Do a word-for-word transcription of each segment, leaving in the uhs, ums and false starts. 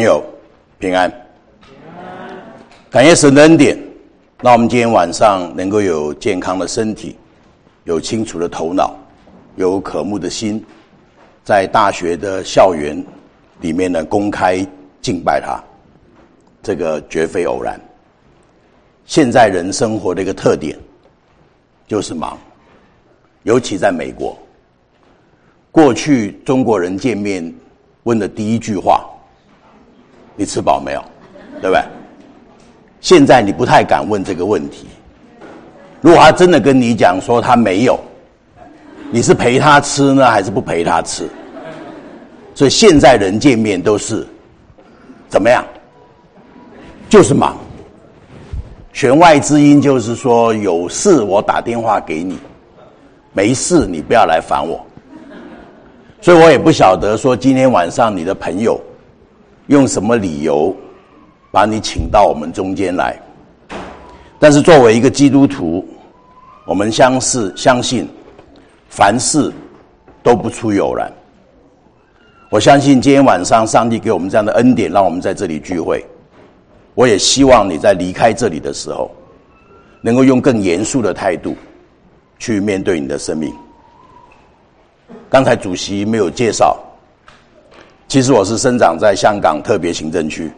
友平安，感谢神的恩典，让我们今天晚上能够有健康的身体，有清楚的头脑，有渴慕的心，在大学的校园里面呢公开敬拜他，这个绝非偶然。现在人生活的一个特点就是忙，尤其在美国。过去中国人见面问的第一句话，你吃饱没有，对不对？现在你不太敢问这个问题。如果他真的跟你讲说他没有，你是陪他吃呢还是不陪他吃？所以现在人见面都是怎么样，就是忙。弦外之音就是说，有事我打电话给你，没事你不要来烦我。所以我也不晓得说今天晚上你的朋友用什么理由把你请到我们中间来。但是作为一个基督徒，我们相信相信凡事都不出有然。我相信今天晚上上帝给我们这样的恩典，让我们在这里聚会。我也希望你在离开这里的时候，能够用更严肃的态度去面对你的生命。刚才主席没有介绍，其实我是生长在香港特别行政区。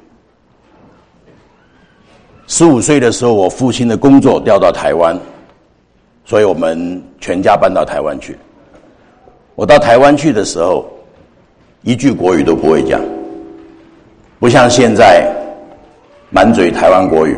十五岁的时候，我父亲的工作调到台湾，所以我们全家搬到台湾去。我到台湾去的时候，一句国语都不会讲，不像现在满嘴台湾国语。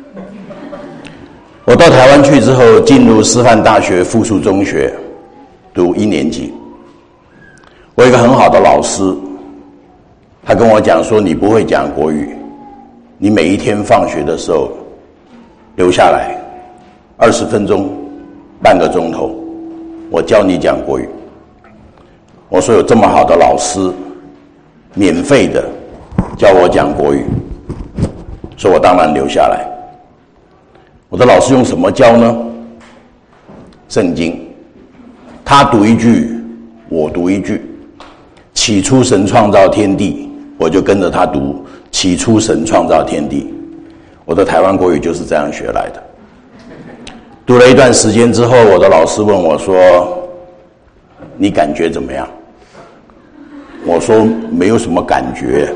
我到台湾去之后，进入师范大学附属中学读一年级。我有一个很好的老师，他跟我讲说，你不会讲国语，你每一天放学的时候留下来二十分钟半个钟头，我教你讲国语。我说有这么好的老师免费的教我讲国语，所以我当然留下来。我的老师用什么教呢？圣经，他读一句我读一句。起初神创造天地，我就跟着他读起初神创造天地。我的台湾国语就是这样学来的。读了一段时间之后，我的老师问我说，你感觉怎么样？我说没有什么感觉。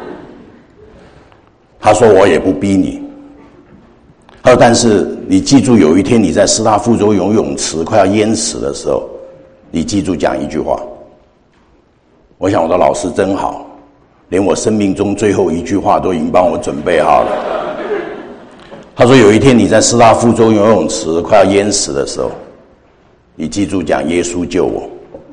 他说我也不逼你。他说但是你记住，有一天你在师大附中游泳池快要淹死的时候，你记住讲一句话。我想我的老师真好，连我生命中最后一句话都已经帮我准备好了。他说有一天你在师大附中游泳池快要淹死的时候，你记住讲耶稣救我。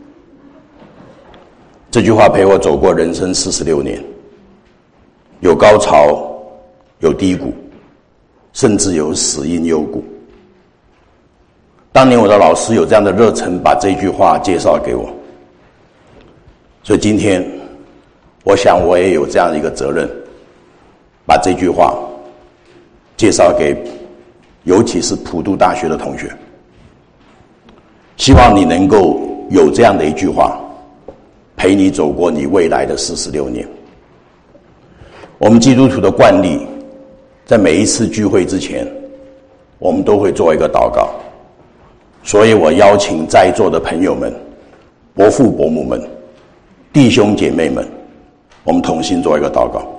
这句话陪我走过人生四十六年，有高潮，有低谷，甚至有死因幽谷。当年我的老师有这样的热忱，把这句话介绍给我。所以今天我想我也有这样一个责任，把这句话介绍给尤其是普渡大学的同学。希望你能够有这样的一句话陪你走过你未来的四十六年。我们基督徒的惯例，在每一次聚会之前，我们都会做一个祷告。所以我邀请在座的朋友们、伯父伯母们、弟兄姐妹们，我们同心做一个祷告。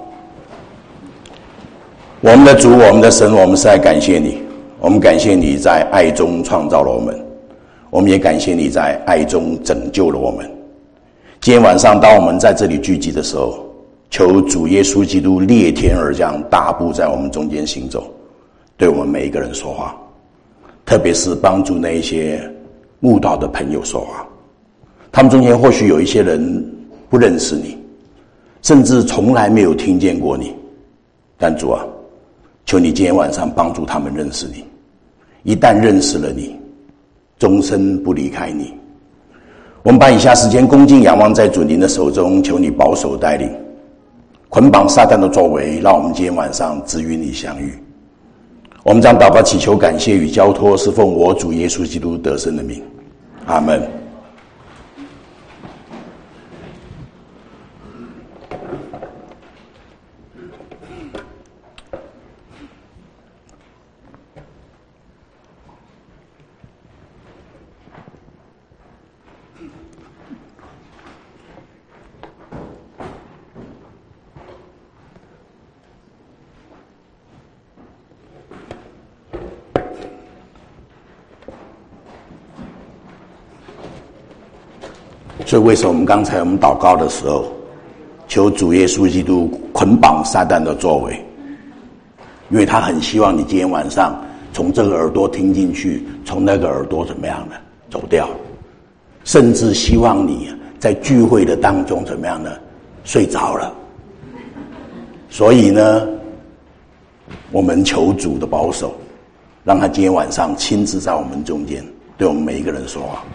我们的主，我们的神，我们实在感谢你，我们感谢你在爱中创造了我们，我们也感谢你在爱中拯救了我们。今天晚上当我们在这里聚集的时候，求主耶稣基督裂天而降，大步在我们中间行走，对我们每一个人说话，特别是帮助那一些慕道的朋友说话。他们中间或许有一些人不认识你，甚至从来没有听见过你，但主啊，求你今天晚上帮助他们认识你。一旦认识了你，终身不离开你。我们把以下时间恭敬仰望在主您的手中，求你保守带领，捆绑撒旦的作为，让我们今天晚上只与你相遇。我们将祷告祈求感谢与交托，是奉我主耶稣基督得胜的名，阿们。 所以为什么我们刚才我们祷告的时候，求主耶稣基督捆绑撒旦的作为，因为他很希望你今天晚上从这个耳朵听进去，从那个耳朵怎么样呢走掉，甚至希望你在聚会的当中怎么样呢睡着了。所以呢，我们求主的保守，让他今天晚上亲自在我们中间对我们每一个人说话。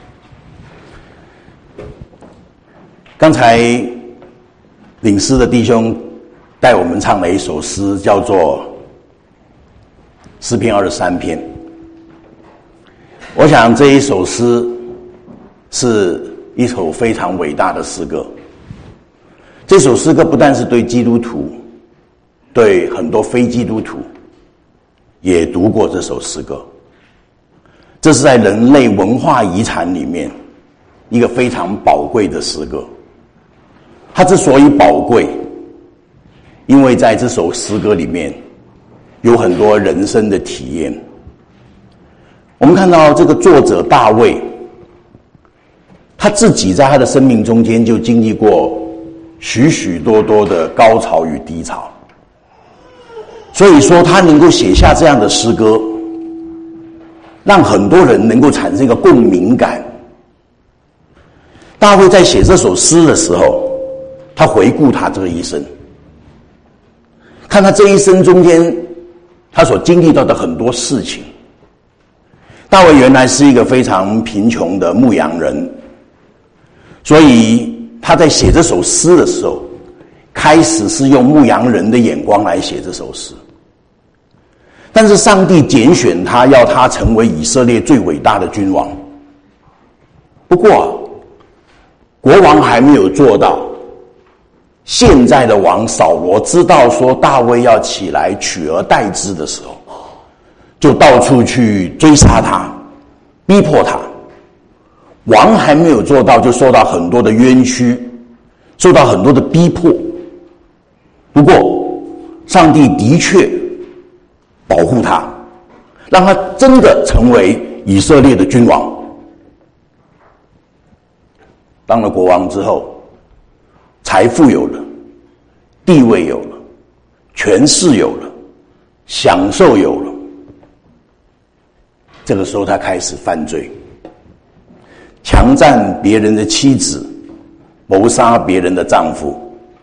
刚才领诗的弟兄带我们唱了一首诗，叫做诗篇二十三篇。我想这一首诗是一首非常伟大的诗歌。这首诗歌不但是对基督徒，对很多非基督徒也读过这首诗歌。这是在人类文化遗产里面一个非常宝贵的诗歌。它之所以宝贵，因为在这首诗歌里面有很多人生的体验。我们看到这个作者大卫，他自己在他的生命中间就经历过许许多多的高潮与低潮，所以说他能够写下这样的诗歌，让很多人能够产生一个共鸣感。大卫在写这首诗的时候，他回顾他这个一生，看他这一生中间他所经历到的很多事情。大卫原来是一个非常贫穷的牧羊人，所以他在写这首诗的时候，开始是用牧羊人的眼光来写这首诗。但是上帝拣选他，要他成为以色列最伟大的君王。不过国王还没有做到，现在的王扫罗知道说大卫要起来取而代之的时候，就到处去追杀他，逼迫他。王还没有做到，就受到很多的冤屈，受到很多的逼迫。不过上帝的确保护他，让他真的成为以色列的君王。当了国王之后，财富有了，地位有了，权势有了，享受有了。这个时候他开始犯罪，强占别人的妻子，谋杀别人的丈夫，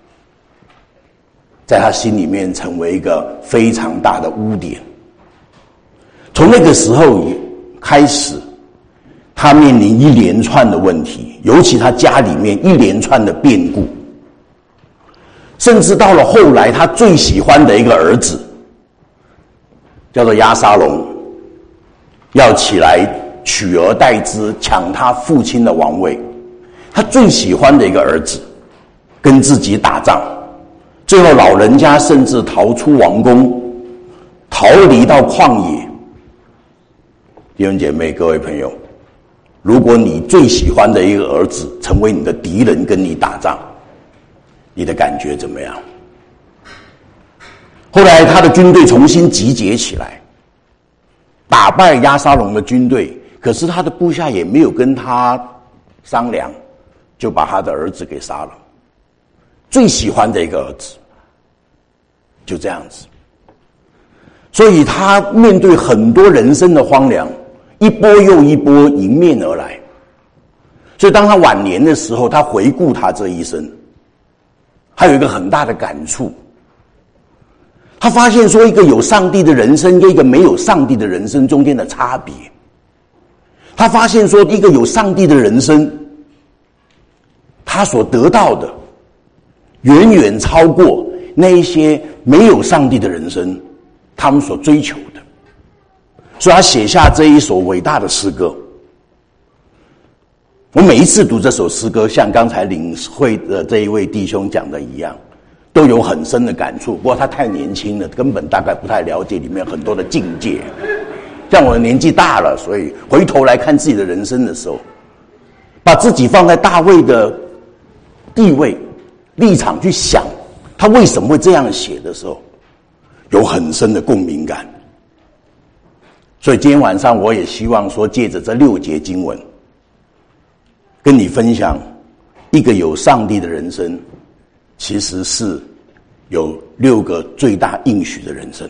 在他心里面成为一个非常大的污点。从那个时候开始，他面临一连串的问题，尤其他家里面一连串的变故，甚至到了后来他最喜欢的一个儿子叫做押沙龙，要起来取而代之，抢他父亲的王位。他最喜欢的一个儿子跟自己打仗，最后老人家甚至逃出王宫，逃离到旷野。弟兄姐妹，各位朋友，如果你最喜欢的一个儿子成为你的敌人，跟你打仗，你的感觉怎么样？后来他的军队重新集结起来，打败押沙龙的军队，可是他的部下也没有跟他商量，就把他的儿子给杀了。最喜欢的一个儿子，就这样子。所以他面对很多人生的荒凉，一波又一波迎面而来。所以当他晚年的时候，他回顾他这一生，还有一个很大的感触。他发现说，一个有上帝的人生跟一个没有上帝的人生中间的差别。他发现说，一个有上帝的人生，他所得到的远远超过那一些没有上帝的人生他们所追求的。所以他写下这一首伟大的诗歌。我每一次读这首诗歌，像刚才领会的这一位弟兄讲的一样，都有很深的感触。不过他太年轻了，根本大概不太了解里面很多的境界。像我的年纪大了，所以回头来看自己的人生的时候，把自己放在大卫的地位立场去想他为什么会这样写的时候，有很深的共鸣感。所以今天晚上我也希望说，借着这六节经文跟你分享一个有上帝的人生，其实是有六个最大应许的人生。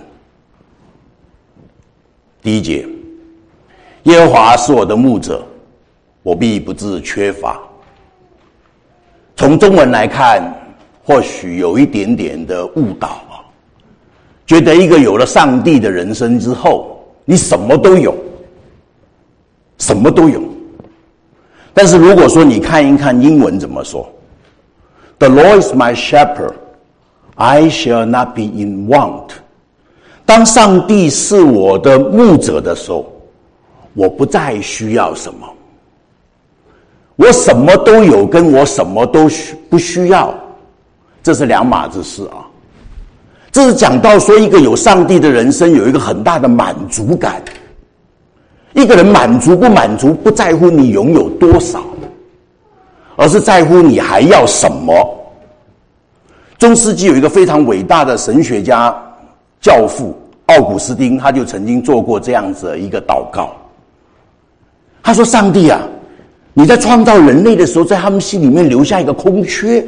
第一节，耶和华是我的牧者，我必不致缺乏。从中文来看，或许有一点点的误导啊，觉得一个有了上帝的人生之后，你什么都有，什么都有。但是如果说你看一看英文怎么说 ，The Lord is my shepherd, I shall not be in want。当上帝是我的牧者的时候，我不再需要什么。我什么都有，跟我什么都不需要，这是两码子事啊。这是讲到说，一个有上帝的人生有一个很大的满足感。一个人满足不满足，不在乎你拥有多少，而是在乎你还要什么。中世纪有一个非常伟大的神学家教父奥古斯丁，他就曾经做过这样子的一个祷告。他说：上帝啊，你在创造人类的时候，在他们心里面留下一个空缺，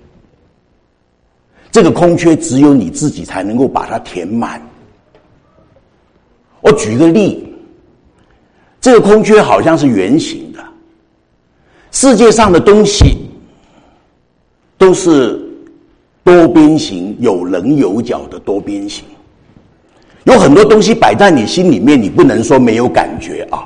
这个空缺只有你自己才能够把它填满。我举一个例，这个空缺好像是圆形的，世界上的东西都是多边形，有棱有角的多边形。有很多东西摆在你心里面，你不能说没有感觉啊。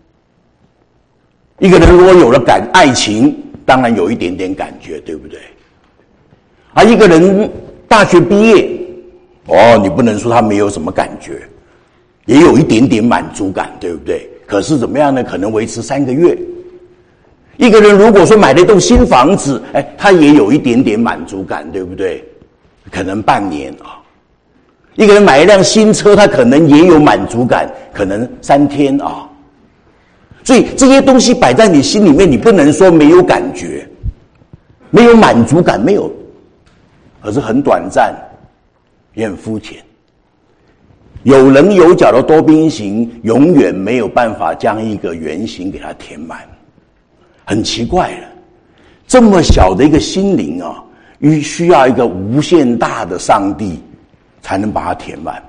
一个人如果有了感爱情，当然有一点点感觉，对不对？而一个人大学毕业，哦，你不能说他没有什么感觉，也有一点点满足感，对不对？可是怎么样呢？可能维持三个月。一个人如果说买了一栋新房子，哎，他也有一点点满足感，对不对？可能半年啊。一个人买一辆新车，他可能也有满足感，可能三天啊。所以这些东西摆在你心里面，你不能说没有感觉，没有满足感，没有，而是很短暂，也很肤浅。有棱有角的多边形永远没有办法将一个圆形给它填满。很奇怪了，这么小的一个心灵啊，需要一个无限大的上帝才能把它填满。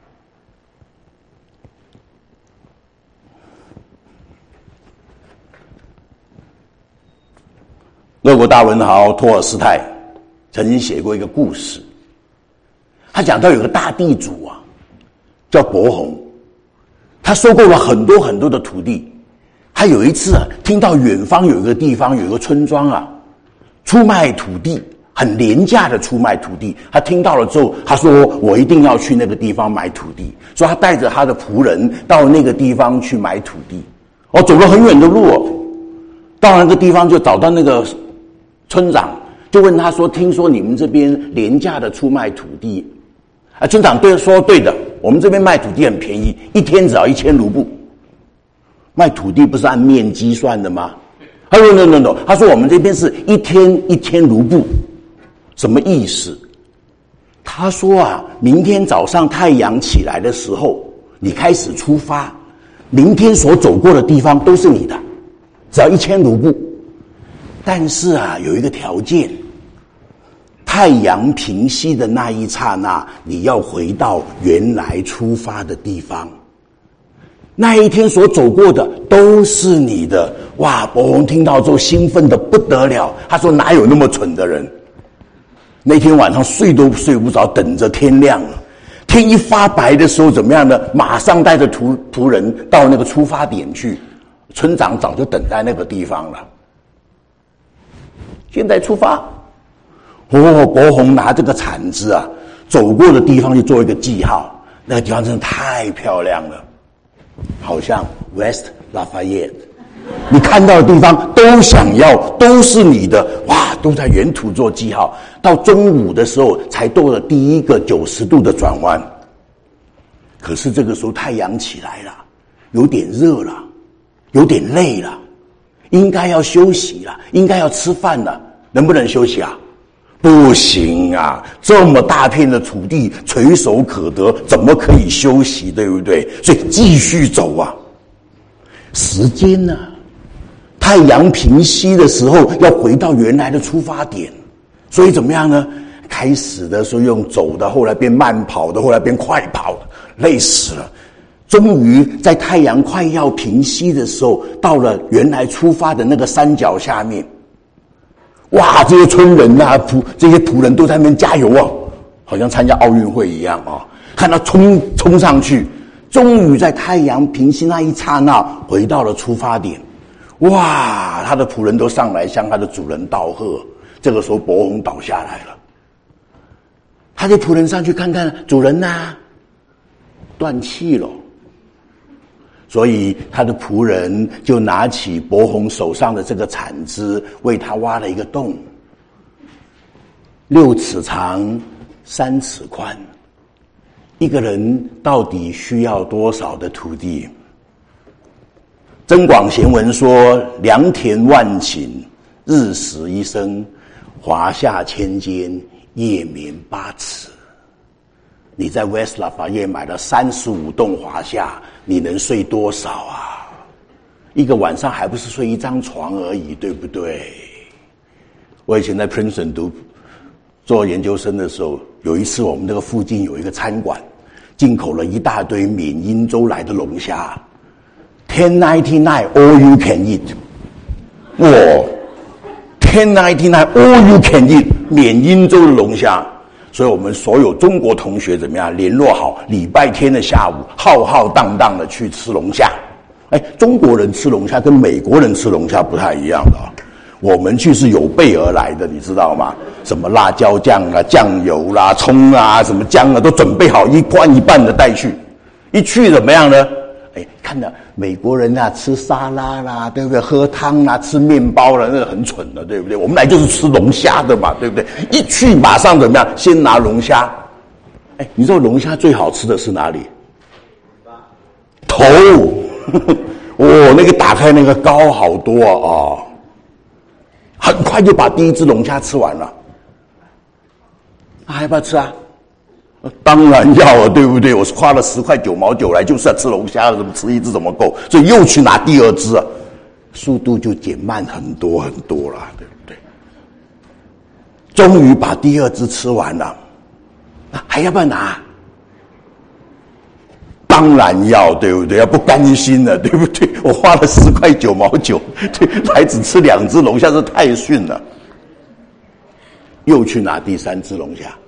俄国大文豪托尔斯泰曾经写过一个故事，他讲到有个大地主啊，叫伯鸿，他收购了很多很多的土地。他有一次啊，听到远方有一个地方有一个村庄啊，出卖土地，很廉价的出卖土地。他听到了之后，他说我一定要去那个地方买土地，所以他带着他的仆人到那个地方去买土地。哦，走了很远的路哦，到那个地方就找到那个村长，就问他说：听说你们这边廉价的出卖土地？啊，村长对说对的，我们这边卖土地很便宜，一天只要一千卢布。卖土地不是按面积算的吗？他说 no no no， 他说我们这边是一天一千卢布，什么意思？他说啊，明天早上太阳起来的时候，你开始出发，明天所走过的地方都是你的，只要一千卢布。但是啊，有一个条件，太阳平息的那一刹那，你要回到原来出发的地方。那一天所走过的都是你的。哇，伯鸿听到之后兴奋得不得了，他说哪有那么蠢的人。那天晚上睡都睡不着，等着天亮了。天一发白的时候怎么样呢？马上带着仆仆人到那个出发点去，村长早就等在那个地方了。现在出发。哦，伯鸿拿这个铲子啊，走过的地方就做一个记号，那个地方真的太漂亮了，好像 West Lafayette， 你看到的地方都想要，都是你的，哇，都在原土做记号。到中午的时候才到了第一个九十度的转弯，可是这个时候太阳起来了，有点热了，有点累了，应该要休息了，应该要吃饭了，能不能休息啊？不行啊，这么大片的土地垂手可得，怎么可以休息，对不对？所以继续走啊。时间呢、啊， 太阳平息的时候，要回到原来的出发点。所以怎么样呢？开始的时候用走的，后来变慢跑的，后来变快跑的，累死了。终于在太阳快要平息的时候，到了原来出发的那个山脚下面。哇，这些村人啊，仆这些仆人都在那边加油啊，好像参加奥运会一样啊！看他冲冲上去，终于在太阳平息那一刹那，回到了出发点。哇，他的仆人都上来向他的主人道贺。这个时候，伯鸿倒下来了。他的仆人上去看看，主人呐、啊，断气了。所以他的仆人就拿起伯鸿手上的这个铲子，为他挖了一个洞，六尺长，三尺宽。一个人到底需要多少的土地？增广贤文说：良田万顷，日食一升，华夏千间，夜眠八尺。你在 West Lafayette 买了三十五栋华夏，你能睡多少啊？一个晚上还不是睡一张床而已，对不对？我以前在 Princeton 读做研究生的时候，有一次我们那个附近有一个餐馆，进口了一大堆缅因州来的龙虾 ，ten ninety nine all you can eat。哇 ，ten ninety nine all you can eat， 缅因州的龙虾。所以我们所有中国同学怎么样联络好，礼拜天的下午浩浩荡荡的去吃龙虾。哎，中国人吃龙虾跟美国人吃龙虾不太一样的啊，我们去是有备而来的，你知道吗？什么辣椒酱啊、酱油啦、葱啊、什么姜啊，都准备好一罐一半的带去。一去怎么样呢？哎，看到美国人啊吃沙拉啦，对不对？喝汤啦，吃面包啦，那个很蠢的，对不对？我们来就是吃龙虾的嘛，对不对？一去马上怎么样？先拿龙虾。哎，你知道龙虾最好吃的是哪里？头。哦，那个打开那个膏好多啊，哦，很快就把第一只龙虾吃完了。还要不要吃啊？当然要了，对不对？我是花了十块九毛九来，就是要吃龙虾，怎么吃一只怎么够？所以又去拿第二只啊，速度就减慢很多很多了，对不对？终于把第二只吃完了，啊，还要不要拿？当然要，对不对？要不甘心了，对不对？我花了十块九毛九，对，还只吃两只龙虾，是太逊了。又去拿第三只龙虾。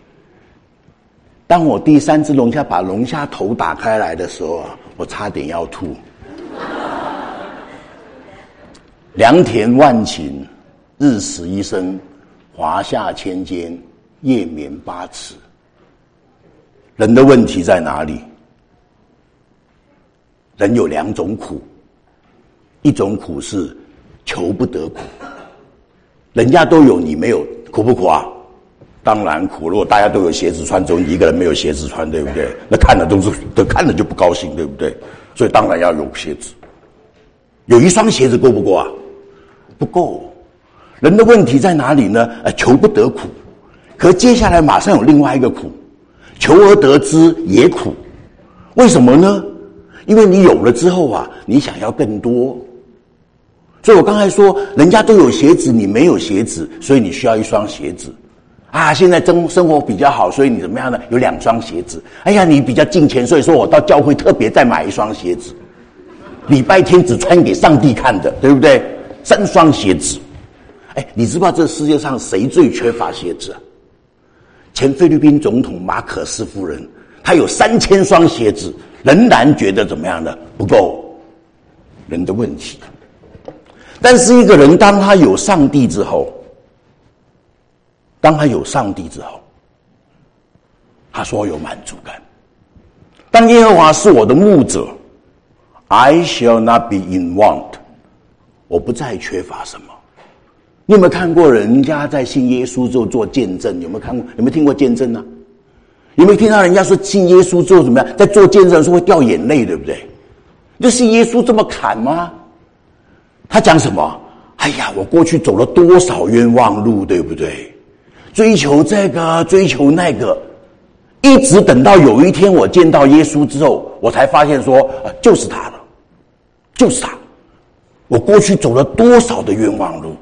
当我第三只龙虾把龙虾头打开来的时候啊，我差点要吐。良田万顷，日食一升，华夏千间，夜眠八尺。人的问题在哪里？人有两种苦，一种苦是求不得苦，人家都有你没有，苦不苦啊？当然苦。如果大家都有鞋子穿，只有你一个人没有鞋子穿，对不对？那看了都是，都看了就不高兴，对不对？所以当然要有鞋子。有一双鞋子够不够啊？不够。人的问题在哪里呢？呃，求不得苦。可接下来马上有另外一个苦，求而得之也苦。为什么呢？因为你有了之后啊，你想要更多。所以我刚才说，人家都有鞋子，你没有鞋子，所以你需要一双鞋子。啊，现在生生活比较好，所以你怎么样呢？有两双鞋子。哎呀，你比较敬虔，所以说我到教会特别再买一双鞋子，礼拜天只穿给上帝看的，对不对？三双鞋子。哎，你知不知道这世界上谁最缺乏鞋子啊？前菲律宾总统马可斯夫人，她有三千双鞋子，仍然觉得怎么样呢？不够。人的问题。但是一个人当他有上帝之后，当他有上帝之后，他说有满足感。当耶和华是我的牧者 ，I shall not be in want， 我不再缺乏什么。你有没有看过人家在信耶稣之后做见证？有没有看过？有没有听过见证呢？有没有听到人家说信耶稣之后怎么样？在做见证的时候会掉眼泪，对不对？就信耶稣这么砍吗？他讲什么？哎呀，我过去走了多少冤枉路，对不对？追求这个，追求那个，一直等到有一天我见到耶稣之后，我才发现说，呃，就是他了，就是他。 我过去走了多少的冤枉路，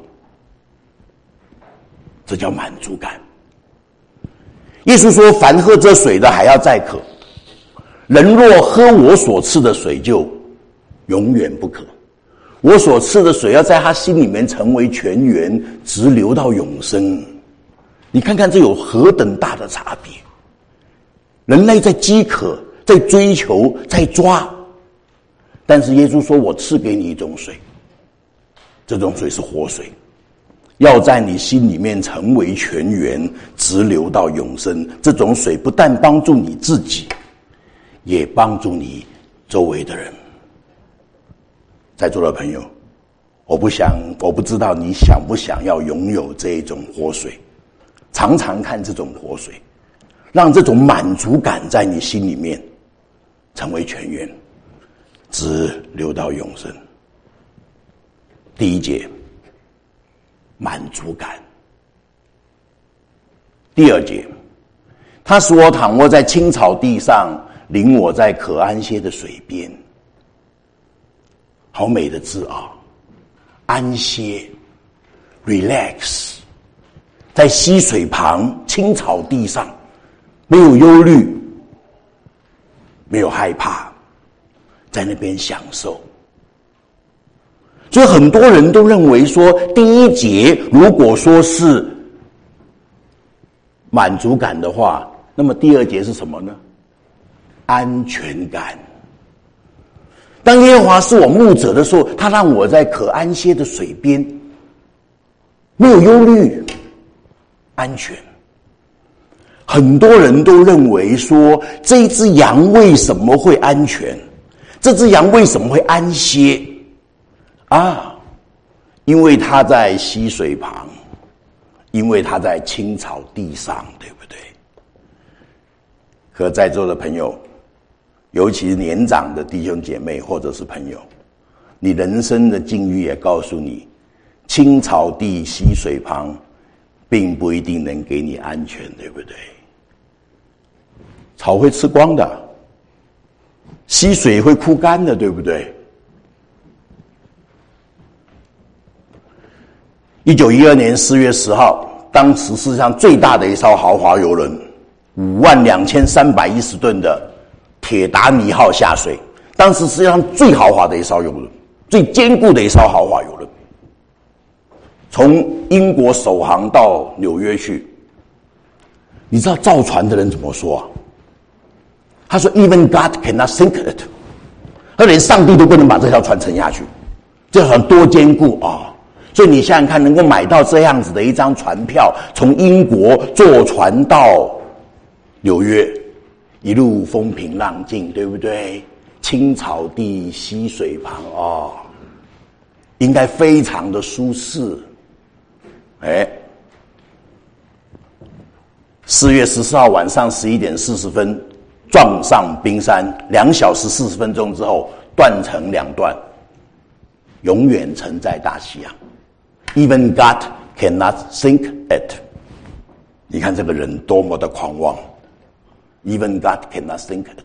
这叫满足感。耶稣说，凡喝这水的还要再渴，人若喝我所赐的水，就永远不渴。我所赐的水要在他心里面成为泉源，直流到永生。你看看这有何等大的差别。人类在饥渴，在追求，在抓，但是耶稣说，我赐给你一种水，这种水是活水，要在你心里面成为泉源，直流到永生。这种水不但帮助你自己，也帮助你周围的人。在座的朋友，我不想，我不知道你想不想要拥有这一种活水，常常看这种活水，让这种满足感在你心里面成为泉源，直流到永生。第一节，满足感。第二节，他使我躺卧在青草地上，领我在可安歇的水边。好美的字啊！安歇 relax， 在溪水旁青草地上，没有忧虑，没有害怕，在那边享受。所以很多人都认为说，第一节如果说是满足感的话，那么第二节是什么呢？安全感。当耶和华是我牧者的时候，他让我在可安歇的水边，没有忧虑，安全。很多人都认为说，这一只羊为什么会安全？这只羊为什么会安歇？啊，因为它在溪水旁，因为它在青草地上，对不对？可在座的朋友，尤其是年长的弟兄姐妹或者是朋友，你人生的境遇也告诉你，青草地溪水旁并不一定能给你安全，对不对？草会吃光的，溪水会枯干的，对不对？一九一二年四月十号，当时世界上最大的一艘豪华邮轮，五万两千三百一十吨的铁达尼号下水，当时世界上最豪华的一艘邮轮，最坚固的一艘豪华邮轮，从英国首航到纽约去。你知道造船的人怎么说啊？他说 Even God cannot sink it， 他连上帝都不能把这条船沉下去，这条船多坚固啊！所以你想想看，能够买到这样子的一张船票，从英国坐船到纽约，一路风平浪静，对不对？青草地溪水旁哦，应该非常的舒适。哎，四月十四号晚上十一点四十分撞上冰山，两小时四十分钟之后断成两段，永远沉在大西洋。Even God cannot sink it。你看这个人多么的狂妄。Even God cannot sink it。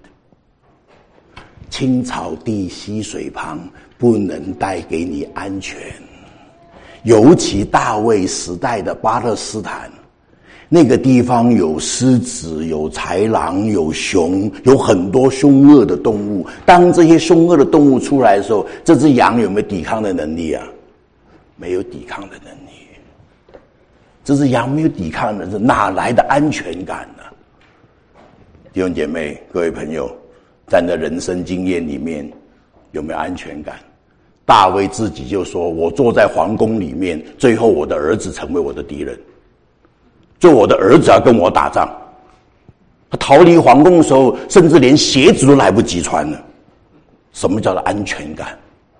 青草地溪水旁不能带给你安全，尤其大卫时代的巴勒斯坦，那个地方有狮子，有豺狼，有熊，有很多凶恶的动物。当这些凶恶的动物出来的时候，这只羊有没有抵抗的能力啊？没有抵抗的能力。这只羊没有抵抗的能力，哪来的安全感呢？弟兄姐妹，各位朋友，在你的人生经验里面有没有安全感？大卫自己就说，我坐在皇宫里面，最后我的儿子成为我的敌人，就我的儿子要跟我打仗。他逃离皇宫的时候，甚至连鞋子都来不及穿了。什么叫做安全感？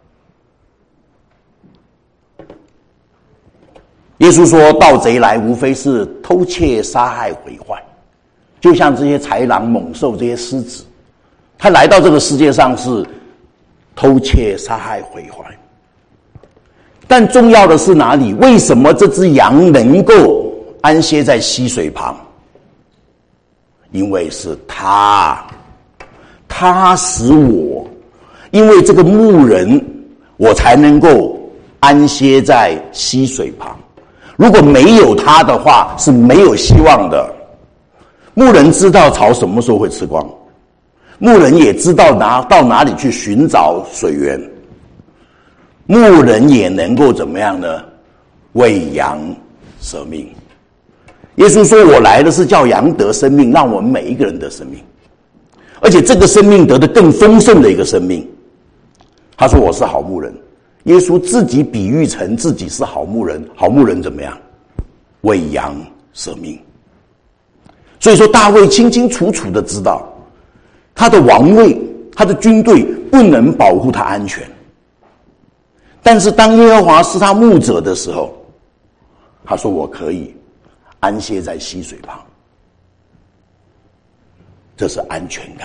耶稣说，盗贼来无非是偷窃杀害毁坏，就像这些豺狼猛兽，这些狮子，他来到这个世界上是偷窃杀害毁坏。但重要的是哪里？为什么这只羊能够安歇在溪水旁？因为是他他使我，因为这个牧人我才能够安歇在溪水旁。如果没有它的话，是没有希望的。牧人知道草什么时候会吃光，牧人也知道哪到哪里去寻找水源，牧人也能够怎么样呢？为羊舍命。耶稣说，我来的是叫羊得生命，让我们每一个人得生命，而且这个生命得的更丰盛的一个生命。他说我是好牧人，耶稣自己比喻成自己是好牧人，好牧人怎么样？为羊舍命。所以说大卫清清楚楚的知道，他的王位，他的军队不能保护他安全，但是当耶和华是他牧者的时候，他说我可以安歇在溪水旁，这是安全感。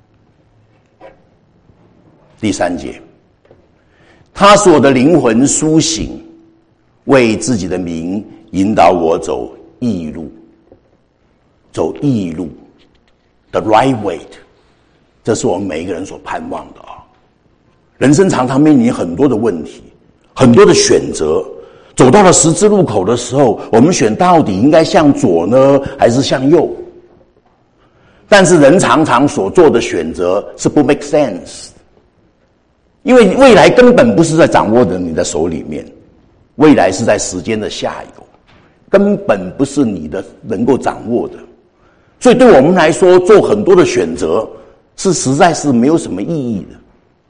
第三节，他使我的灵魂苏醒，为自己的名引导我走义路，走义路 the right way， 这是我们每一个人所盼望的啊。人生常常面临很多的问题，很多的选择，走到了十字路口的时候，我们选到底应该向左呢，还是向右？但是人常常所做的选择是不 make sense， 因为未来根本不是在掌握的你的手里面，未来是在时间的下游，根本不是你的能够掌握的。所以对我们来说，做很多的选择是实在是没有什么意义的。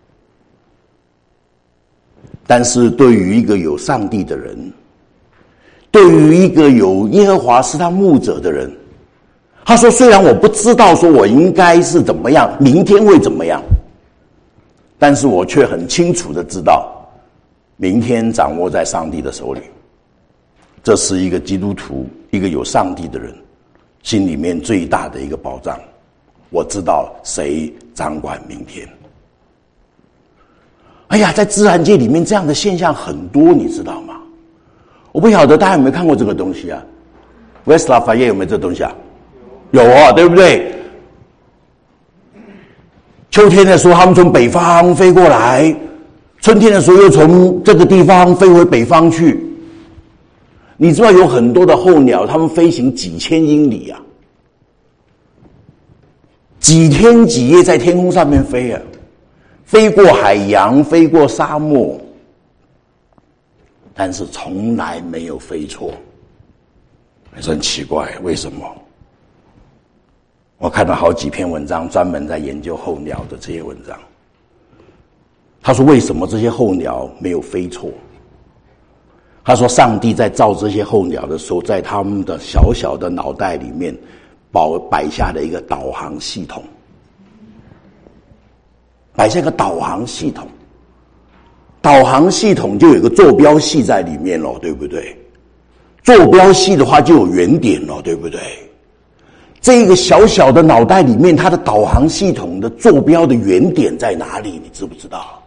但是对于一个有上帝的人，对于一个有耶和华是他牧者的人，他说虽然我不知道说我应该是怎么样，明天会怎么样，但是我却很清楚的知道，明天掌握在上帝的手里。这是一个基督徒，一个有上帝的人心里面最大的一个保障。我知道谁掌管明天。哎呀，在自然界里面这样的现象很多，你知道吗？我不晓得大家有没有看过这个东西啊？威斯拉法耶有没有这个东西啊？有啊，对不对？秋天的时候他们从北方飞过来，春天的时候又从这个地方飞回北方去。你知道有很多的候鸟，它们飞行几千英里啊，几天几夜在天空上面飞啊，飞过海洋，飞过沙漠，但是从来没有飞错。还是很奇怪，为什么？我看到好几篇文章专门在研究候鸟的这些文章。他说为什么这些候鸟没有飞错？他说上帝在造这些候鸟的时候，在他们的小小的脑袋里面摆摆下了一个导航系统，摆下一个导航系统，导航系统就有一个坐标系在里面咯，对不对？坐标系的话就有原点咯，对不对？这个小小的脑袋里面，它的导航系统的坐标的原点在哪里？你知不知道？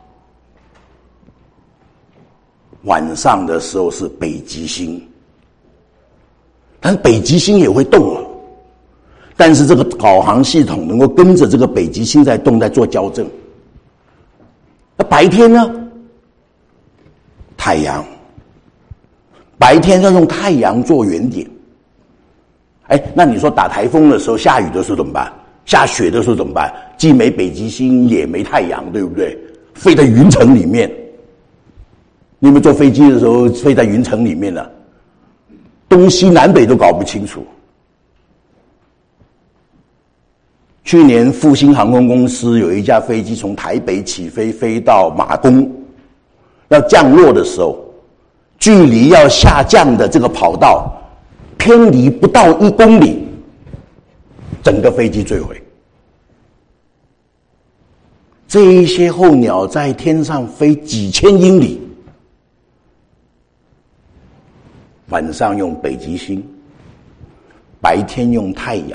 晚上的时候是北极星，但是北极星也会动了，但是这个导航系统能够跟着这个北极星在动，在做校正。那白天呢？太阳，白天要用太阳做原点。哎，那你说打台风的时候，下雨的时候怎么办？下雪的时候怎么办？既没北极星，也没太阳，对不对？飞在云层里面。你们坐飞机的时候飞在云层里面了，东西南北都搞不清楚。去年复兴航空公司有一架飞机从台北起飞，飞到马公，要降落的时候，距离要下降的这个跑道偏离不到一公里，整个飞机坠毁。这一些候鸟在天上飞几千英里，晚上用北极星，白天用太阳。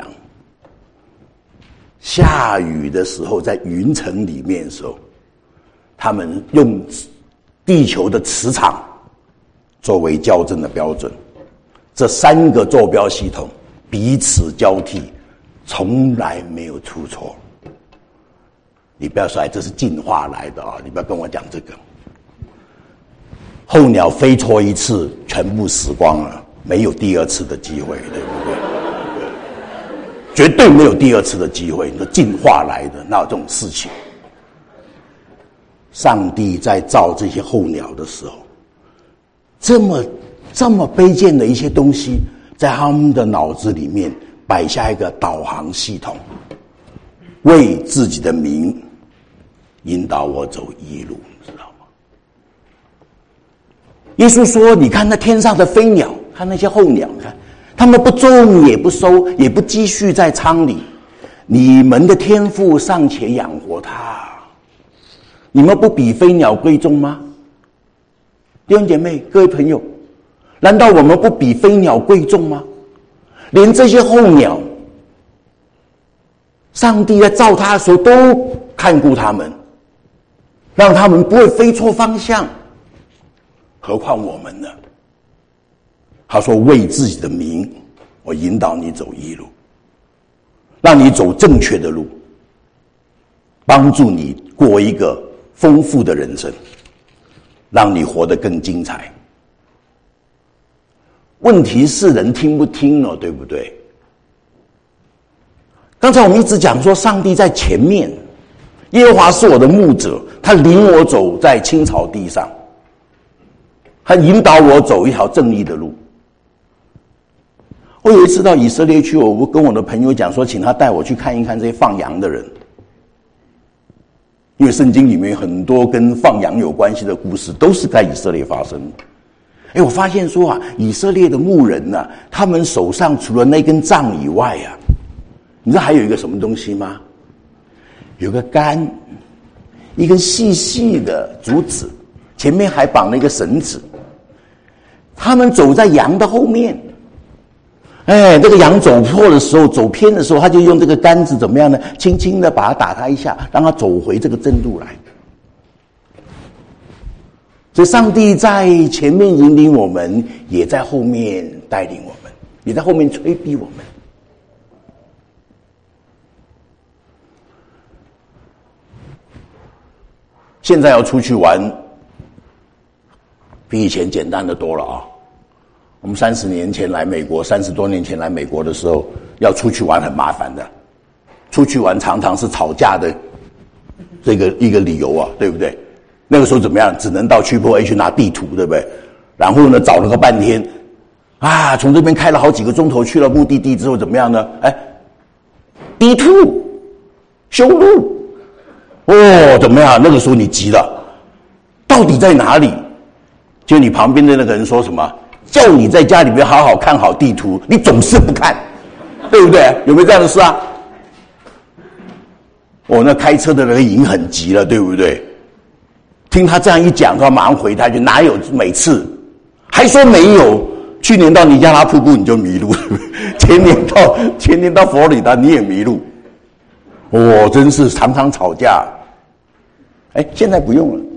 下雨的时候，在云层里面的时候，他们用地球的磁场作为校正的标准。这三个坐标系统彼此交替，从来没有出错。你不要说这是进化来的啊！你不要跟我讲这个。 候鸟飞错一次，全部死光了，没有第二次的机会，对不对？绝对没有第二次的机会。你说进化来的哪有这种事情？上帝在造这些候鸟的时候，这么这么卑贱的一些东西，在他们的脑子里面摆下一个导航系统，为自己的名引导我走义路，你知道吗？耶稣说：“你看那天上的飞鸟，看那些候鸟，看他们不种也不收，也不积蓄在仓里，你们的天父尚且养活它，你们不比飞鸟贵重吗？”弟兄姐妹，各位朋友，难道我们不比飞鸟贵重吗？连这些候鸟，上帝在造它的时候都看顾他们，让他们不会飞错方向，何况我们呢？他说：“为自己的名，我引导你走义路，让你走正确的路，帮助你过一个丰富的人生，让你活得更精彩。”问题是人听不听呢？对不对？刚才我们一直讲说，上帝在前面，耶和华是我的牧者，他领我走在青草地上，他引导我走一条正义的路。我有一次到以色列去，我跟我的朋友讲说，请他带我去看一看这些放羊的人，因为圣经里面很多跟放羊有关系的故事都是在以色列发生的。哎，我发现说啊，以色列的牧人啊，他们手上除了那根杖以外啊，你知道还有一个什么东西吗？有个杆，一根细细的竹子，前面还绑了一个绳子。他们走在羊的后面，哎，这个羊走错的时候，走偏的时候，他就用这个杆子怎么样呢？轻轻的把它打它一下，让它走回这个正路来。所以上帝在前面引领我们，也在后面带领我们，也在后面催逼我们。现在要出去玩，比以前简单的多了啊！我们三十年前来美国，三十多年前来美国的时候，要出去玩很麻烦的，出去玩常常是吵架的这个一个理由啊，对不对？那个时候怎么样？只能到去破 A 去拿地图，对不对？然后呢，找了个半天，啊，从这边开了好几个钟头，去了目的地之后怎么样呢？哎，地图修路，哦，怎么样？那个时候你急了，到底在哪里？就你旁边的那个人说什么？叫你在家里面好好看好地图，你总是不看，对不对？有没有这样的事啊？哦，那开车的人已经很急了，对不对？听他这样一讲，他马上回他，就哪有每次还说没有？去年到尼加拉瀑布你就迷路，前年到前年到佛罗里达你也迷路，哦，真是常常吵架。哎，现在不用了，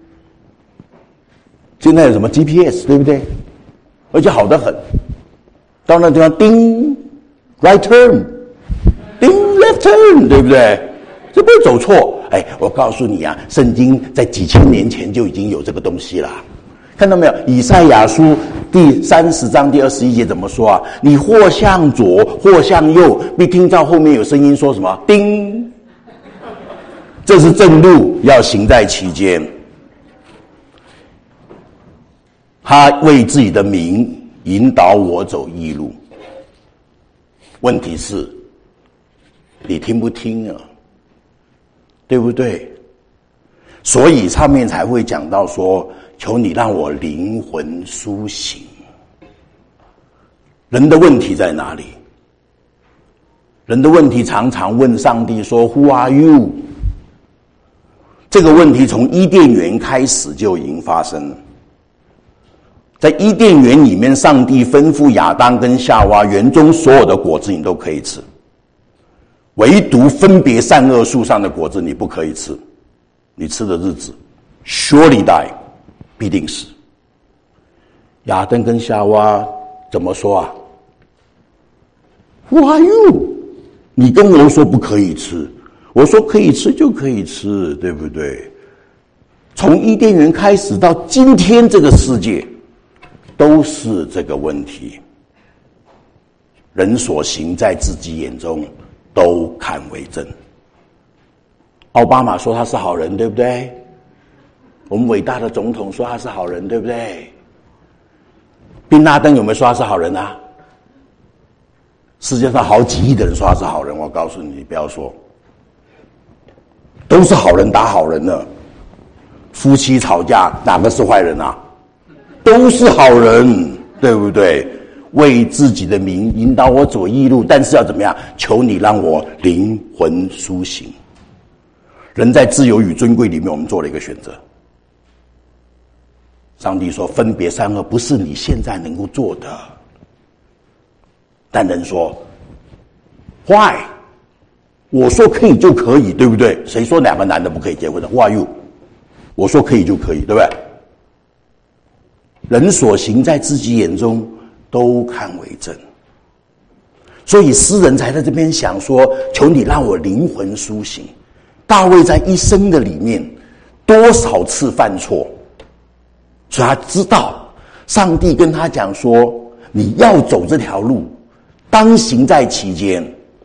现在有什么 G P S 对不对？而且好得很，到那地方叮 right turn， 叮 left turn， 对不对？这不会走错。哎，我告诉你啊，圣经在几千年前就已经有这个东西了。看到没有？以赛亚书第三十章第二十一节怎么说啊？你或向左，或向右，必听到后面有声音说什么？叮！这是正路，要行在其间。他为自己的名引导我走义路。问题是，你听不听啊？对不对？所以上面才会讲到说，求你让我灵魂苏醒。人的问题在哪里？人的问题常常问上帝说 Who are you？ 这个问题从伊甸园开始就已经发生了。在伊甸园里面，上帝吩咐亚当跟夏娃，园中所有的果子你都可以吃，唯独分别善恶树上的果子你不可以吃，你吃的日子 surely die， 必定死。亚当跟夏娃怎么说啊？ Who are you？ 你跟我说不可以吃，我说可以吃就可以吃，对不对？ 从伊甸园开始到今天这个世界，都是这个问题。人所行在自己眼中，都看为正。奥巴马说他是好人，对不对？我们伟大的总统说他是好人，对不对？宾拉登有没有说他是好人啊？世界上好几亿的人说他是好人，我告诉你，你不要说，都是好人打好人呢。夫妻吵架，哪个是坏人啊？都是好人，对不对？为自己的名引导我走义路，但是要怎么样？求你让我灵魂苏醒。人在自由与尊贵里面，我们做了一个选择。上帝说分别善恶不是你现在能够做的，但人说 why 我说可以就可以，对不对？谁说两个男的不可以结婚的？ Who are you？ 我说可以就可以，对不对？人所行在自己眼中都看为正，所以诗人才在这边想说，求你让我灵魂苏醒。大卫在一生的里面多少次犯错，所以他知道上帝跟他讲说，你要走这条路，当行在其间。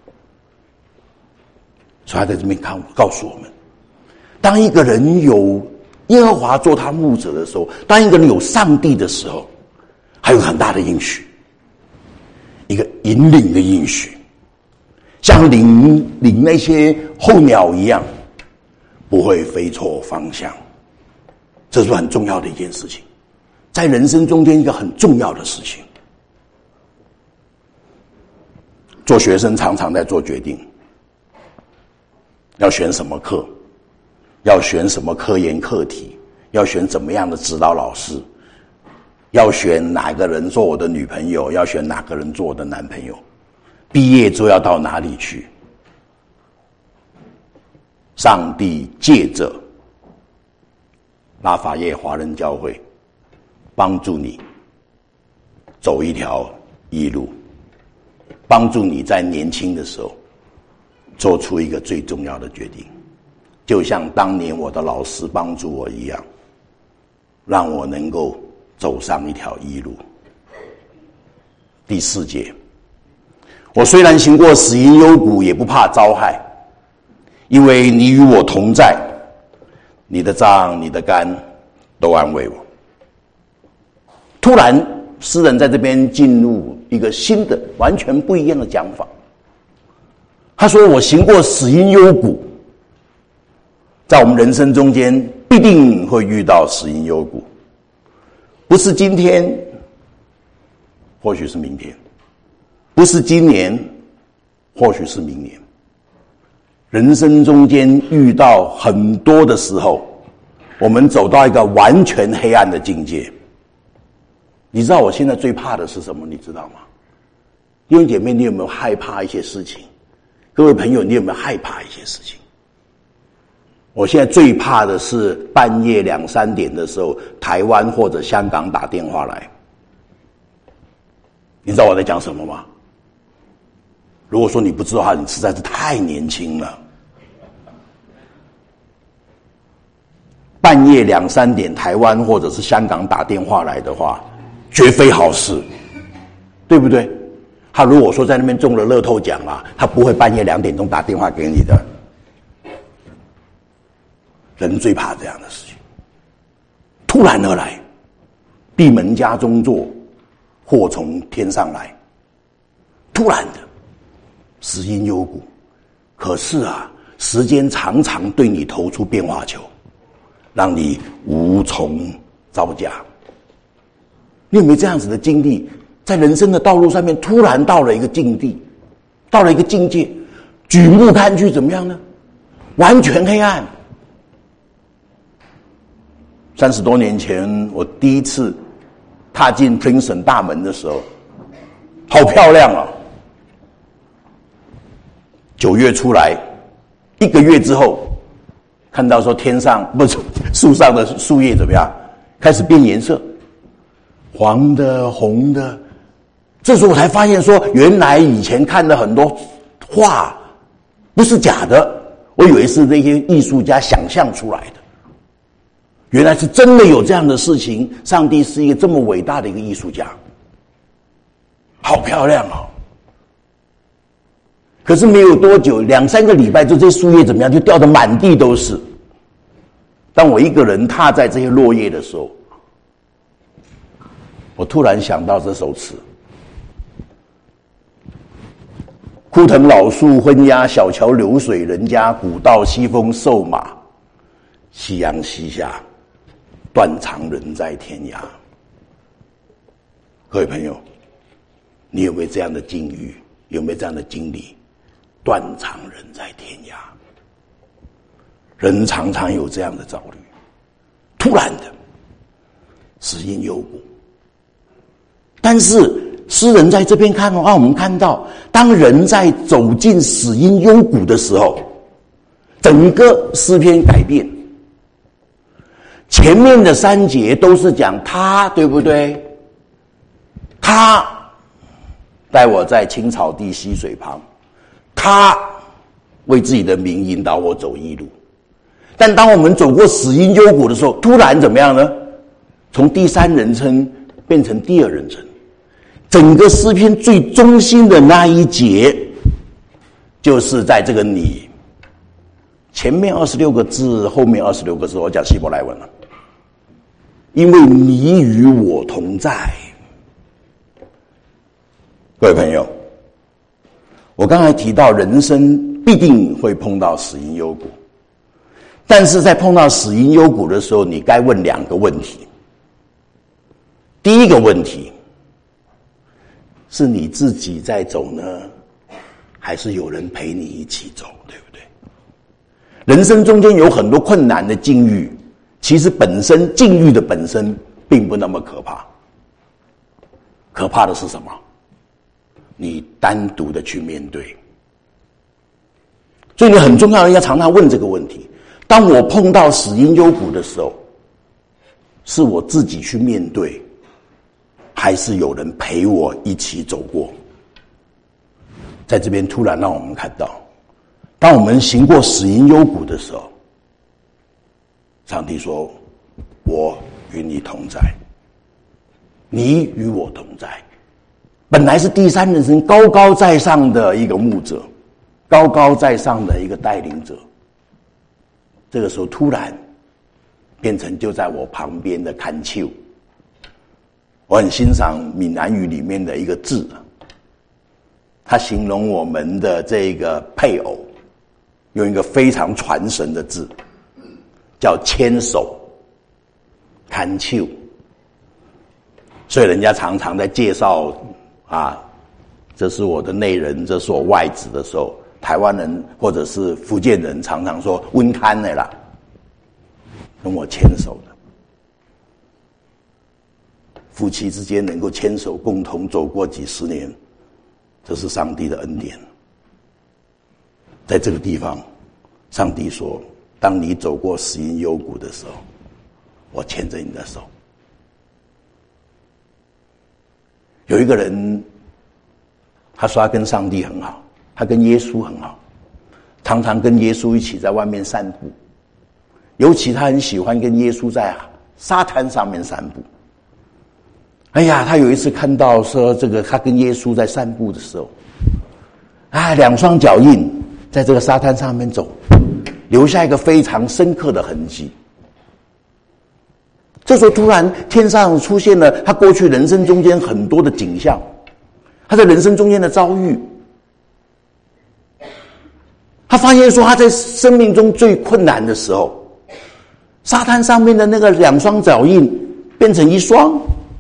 所以他在这边告诉我们，当一个人有耶和华做他牧者的时候，当一个人有上帝的时候，还有很大的应许，一个引领的应许，像领领那些候鸟一样，不会飞错方向。这是很重要的一件事情，在人生中间一个很重要的事情。做学生常常在做决定，要选什么课，要选什么科研课题，要选怎么样的指导老师，要选哪个人做我的女朋友，要选哪个人做我的男朋友，毕业之后要到哪里去。上帝借着拉法叶华人教会帮助你走一条义路，帮助你在年轻的时候做出一个最重要的决定，就像当年我的老师帮助我一样，让我能够走上一条义路。第四节，我虽然行过死荫幽谷，也不怕遭害，因为你与我同在，你的杖你的竿都安慰我。突然诗人在这边进入一个新的完全不一样的讲法，他说我行过死荫幽谷，在我们人生中间必定会遇到死荫幽谷，不是今天，或许是明天，不是今年，或许是明年。人生中间遇到很多的时候，我们走到一个完全黑暗的境界。你知道我现在最怕的是什么？你知道吗？弟兄姐妹，你有没有害怕一些事情？各位朋友，你有没有害怕一些事情？我现在最怕的是半夜两三点的时候，台湾或者香港打电话来。你知道我在讲什么吗？如果说你不知道的话，你实在是太年轻了。半夜两三点，台湾或者是香港打电话来的话，绝非好事，对不对？他如果说在那边中了乐透奖啊，他不会半夜两点钟打电话给你的。人最怕这样的事情，突然而来，闭门家中坐，祸从天上来，突然的死荫幽谷。可是啊，时间常常对你投出变化球，让你无从招架。你有没有这样子的经历？在人生的道路上面，突然到了一个境地，到了一个境界，举目看去怎么样呢？完全黑暗。三十多年前，我第一次踏进 Princeton 大门的时候，好漂亮啊！九月出来，一个月之后，看到说天上不是树上的树叶怎么样，开始变颜色，黄的、红的。这时候我才发现说，原来以前看的很多画不是假的，我以为是那些艺术家想象出来的。 原来是真的有这样的事情，上帝是一个这么伟大的一个艺术家，好漂亮哦。可是没有多久，两三个礼拜，就这些树叶怎么样，就掉得满地都是。当我一个人踏在这些落叶的时候，我突然想到这首词：枯藤老树昏鸦，小桥流水人家，古道西风瘦马，夕阳西下，断肠人在天涯。各位朋友，你有没有这样的境遇？有没有这样的经历？断肠人在天涯。人常常有这样的遭遇，突然的死因幽谷。但是诗人在这边看的话，我们看到当人在走进死因幽谷的时候，整个诗篇改变。前面的三节都是讲他，对不对？他带我在青草地溪水旁，他为自己的名引导我走义路。但当我们走过死因幽谷的时候，突然怎么样呢？从第三人称变成第二人称。整个诗篇最中心的那一节，就是在这个你前面二十六个字，后面二十六个字，我讲希伯来文了。因为你与我同在。各位朋友，我刚才提到人生必定会碰到死因幽谷，但是在碰到死因幽谷的时候，你该问两个问题。第一个问题，是你自己在走呢，还是有人陪你一起走，对不对？人生中间有很多困难的境遇，其实本身境遇的本身并不那么可怕，可怕的是什么？你单独的去面对。所以你很重要的要常常问这个问题：当我碰到死因幽谷的时候，是我自己去面对，还是有人陪我一起走过？在这边突然让我们看到，当我们行过死因幽谷的时候，上帝说：我与你同在，你与我同在。本来是第三人称高高在上的一个牧者，高高在上的一个带领者，这个时候突然变成就在我旁边的看丘。我很欣赏闽南语里面的一个字，它形容我们的这个配偶，用一个非常传神的字，叫牵手看丘。所以人家常常在介绍啊，这是我的内人，这是我外子的时候，台湾人或者是福建人常常说温堪的啦，跟我牵手的。夫妻之间能够牵手共同走过几十年，这是上帝的恩典。在这个地方，上帝说：当你走过死因幽谷的时候，我牵着你的手。有一个人，他说他跟上帝很好，他跟耶稣很好，常常跟耶稣一起在外面散步，尤其他很喜欢跟耶稣在沙滩上面散步。哎呀，他有一次看到说，这个他跟耶稣在散步的时候，啊，两双脚印在这个沙滩上面走，留下一个非常深刻的痕迹。这时候突然天上出现了他过去人生中间很多的景象，他在人生中间的遭遇。他发现说他在生命中最困难的时候，沙滩上面的那个两双脚印变成一双。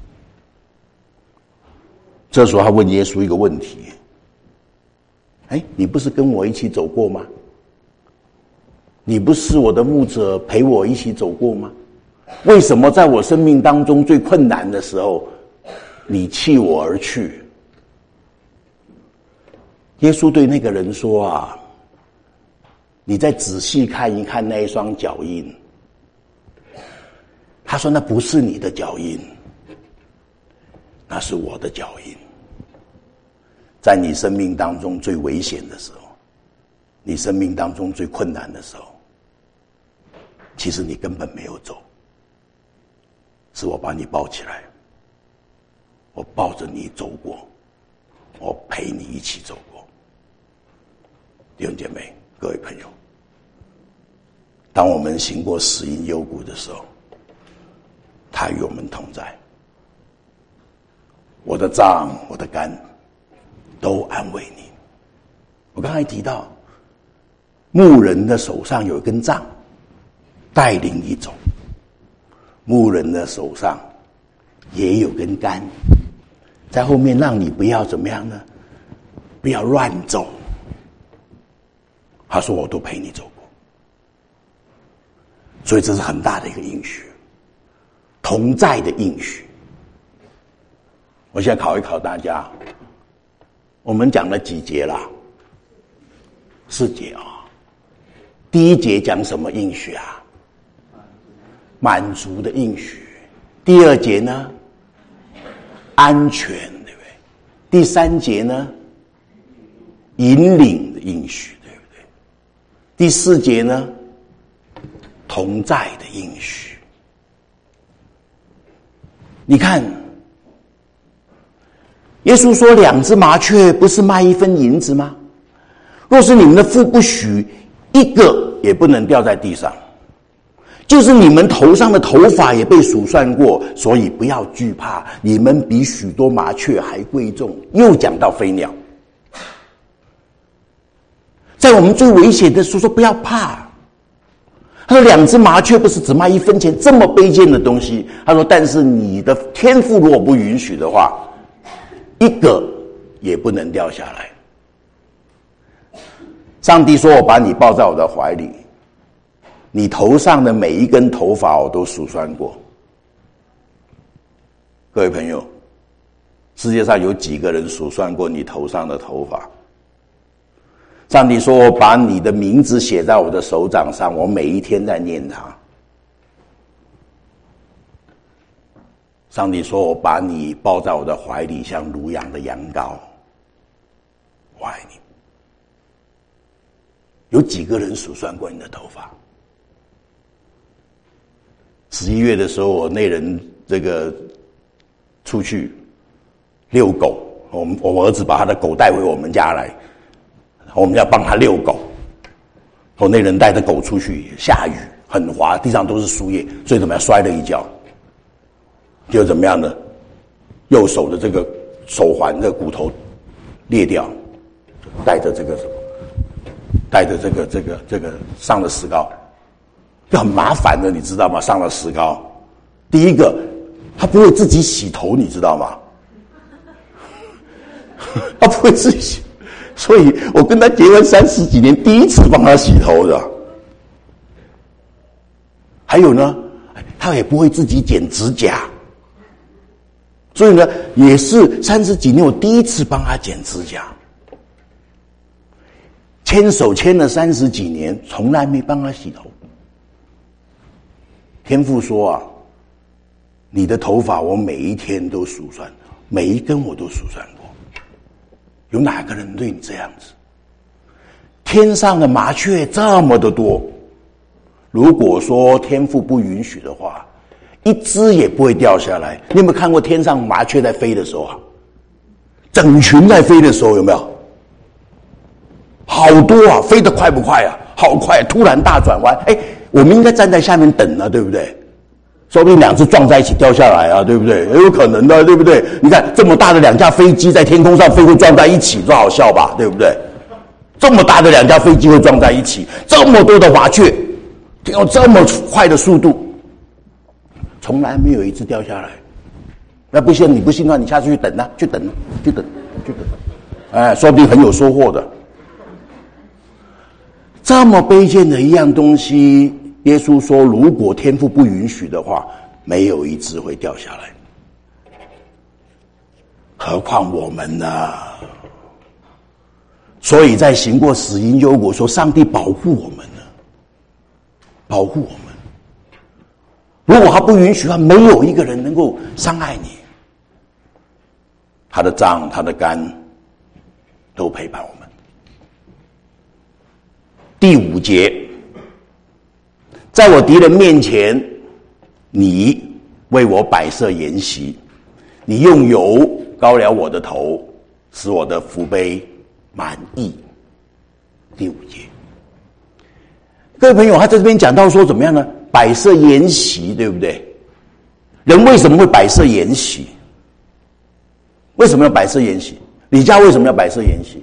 这时候他问耶稣一个问题：哎，你不是跟我一起走过吗？你不是我的牧者陪我一起走过吗？为什么在我生命当中最困难的时候，你弃我而去？耶稣对那个人说啊，你再仔细看一看那一双脚印。他说那不是你的脚印，那是我的脚印。在你生命当中最危险的时候，你生命当中最困难的时候，其实你根本没有走， 是我把你抱起来，我抱着你走过，我陪你一起走过。弟兄姐妹，各位朋友，当我们行过死荫幽谷的时候，他与我们同在。我的杖，我的竿，都安慰你。我刚才提到，牧人的手上有一根杖，带领你走；牧人的手上也有根竿，在后面让你不要怎么样呢？不要乱走。他说：“我都陪你走过。”所以这是很大的一个应许，同在的应许。我现在考一考大家，我们讲了几节啦？四节啊。第一节讲什么应许啊？满足的应许。第二节呢？安全，对不对？第三节呢？引领的应许，对不对？第四节呢？同在的应许。你看，耶稣说两只麻雀不是卖一分银子吗？若是你们的父不许，一个也不能掉在地上。就是你们头上的头发也被数算过，所以不要惧怕，你们比许多麻雀还贵重。又讲到飞鸟，在我们最危险的时候说不要怕。他说两只麻雀不是只卖一分钱，这么卑贱的东西。他说但是你的天父如果不允许的话，一个也不能掉下来。上帝说我把你抱在我的怀里，你头上的每一根头发我都数算过。各位朋友，世界上有几个人数算过你头上的头发？上帝说我把你的名字写在我的手掌上，我每一天在念它。上帝说我把你抱在我的怀里，像乳养的羊羔。我爱你。有几个人数算过你的头发？十一月的时候，我那人这个出去遛狗，我们我儿子把他的狗带回我们家来，我们要帮他遛狗。我那人带着狗出去，下雨很滑，地上都是树叶，所以怎么样摔了一跤，就怎么样呢？右手的这个手环的骨头裂掉，带着这个什么？带着这个这个这个上了石膏，就很麻烦的，你知道吗？上了石膏，第一个他不会自己洗头，你知道吗？他不会自己洗，所以我跟他结婚三十几年，第一次帮他洗头的。还有呢，他也不会自己剪指甲，所以呢，也是三十几年我第一次帮他剪指甲。牵手牵了三十几年，从来没帮他洗头。天父说啊，你的头发我每一天都数算，每一根我都数算过。有哪个人对你这样子？天上的麻雀这么的多，如果说天父不允许的话，一只也不会掉下来。你有没有看过天上麻雀在飞的时候啊？整群在飞的时候有没有？好多啊，飞得快不快啊？好快！突然大转弯，哎，我们应该站在下面等啊，对不对？说不定两只撞在一起掉下来啊，对不对？也有可能的，对不对？你看这么大的两架飞机在天空上飞，会撞在一起，多好笑吧？对不对？这么大的两架飞机会撞在一起，这么多的麻雀，用这么快的速度，从来没有一只掉下来。那不信你不信的话，你下次去等啊，去等啊，去等，去等，哎，说不定很有收获的。这么卑贱的一样东西，耶稣说如果天父不允许的话，没有一只会掉下来，何况我们呢？所以在行过死荫幽谷说上帝保护我们呢，保护我们。如果他不允许的话，没有一个人能够伤害你。他的杖他的竿都陪伴我们。第五节，在我敌人面前，你为我摆设筵席，你用油膏了我的头，使我的福杯满溢。第五节，各位朋友，他在这边讲到说怎么样呢？摆设筵席，对不对？人为什么会摆设筵席？为什么要摆设筵席？李家为什么要摆设筵席？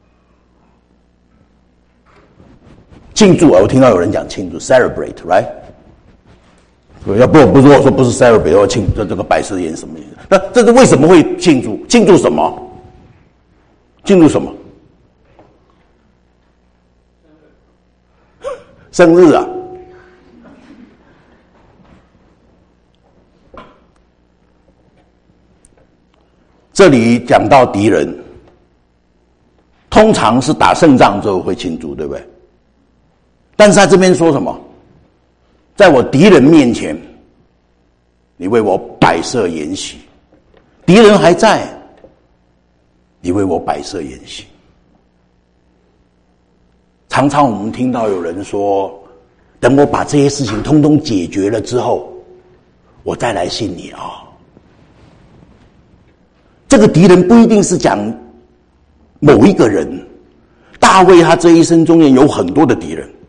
庆祝啊！我听到有人讲庆祝 ，celebrate，right？ 要不不如果说不是 celebrate， 要庆这这个摆设宴什么意思？那这是为什么会庆祝？庆祝什么？庆祝什么？生日啊！这里讲到敌人，通常是打胜仗之后会庆祝，对不对？但是他这边说什么？在我敌人面前，你为我摆设筵席，敌人还在，你为我摆设筵席。常常我们听到有人说，等我把这些事情通通解决了之后，我再来信你啊、哦。这个敌人不一定是讲某一个人，大卫他这一生中间有很多的敌人。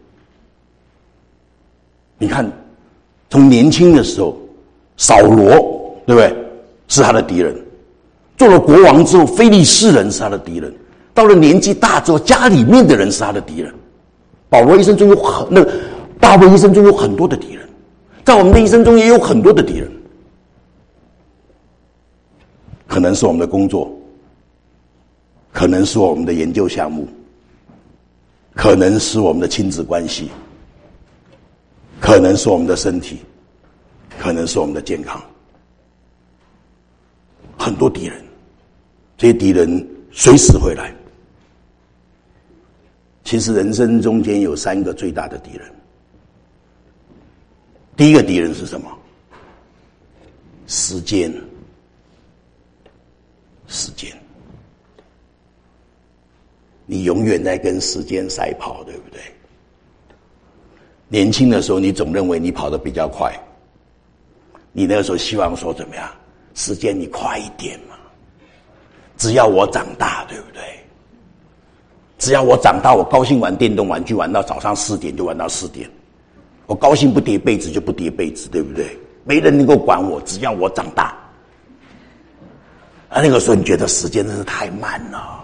你看，从年轻的时候，扫罗，对不对？是他的敌人。做了国王之后，非利士人是他的敌人。到了年纪大之后，家里面的人是他的敌人。保罗一生中有很那大卫一生中有很多的敌人，在我们的一生中也有很多的敌人。可能是我们的工作，可能是我们的研究项目，可能是我们的亲子关系，可能是我们的身体，可能是我们的健康。很多敌人，这些敌人随时会来。其实人生中间有三个最大的敌人。第一个敌人是什么？时间。时间。你永远在跟时间赛跑，对不对？年轻的时候你总认为你跑得比较快，你那个时候希望说怎么样？时间你快一点嘛，只要我长大，对不对？只要我长大，我高兴玩电动玩具玩到早上四点就玩到四点，我高兴不叠被子就不叠被子，对不对？没人能够管我，只要我长大。啊，那个时候你觉得时间真是太慢了，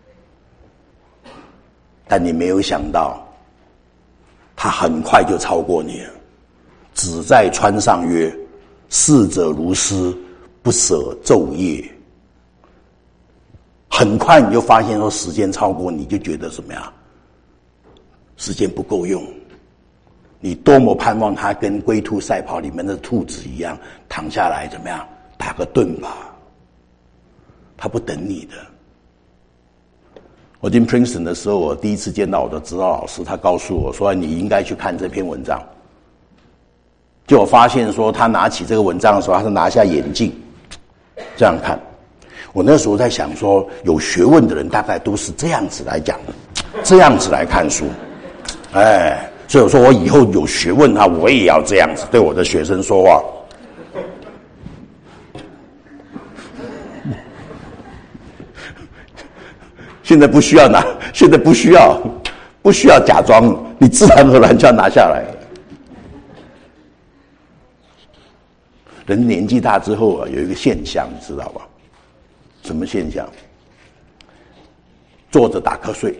但你没有想到，他很快就超过你了。子在川上曰：“逝者如斯，不舍昼夜。”很快你就发现说时间超过你，就觉得什么呀？时间不够用。你多么盼望他跟龟兔赛跑里面的兔子一样，躺下来怎么样？打个盹吧。他不等你的。我进 Princeton 的时候，我第一次见到我的指导老师，他告诉我说：“你应该去看这篇文章。”就我发现说，他拿起这个文章的时候，他是拿下眼镜，这样看。我那时候在想说，有学问的人大概都是这样子来讲的，这样子来看书。哎，所以我说我以后有学问啊，我也要这样子对我的学生说话。现在不需要拿，现在不需要，不需要假装，你自然而然就要拿下来。人年纪大之后啊，有一个现象，你知道吧？什么现象？坐着打瞌睡，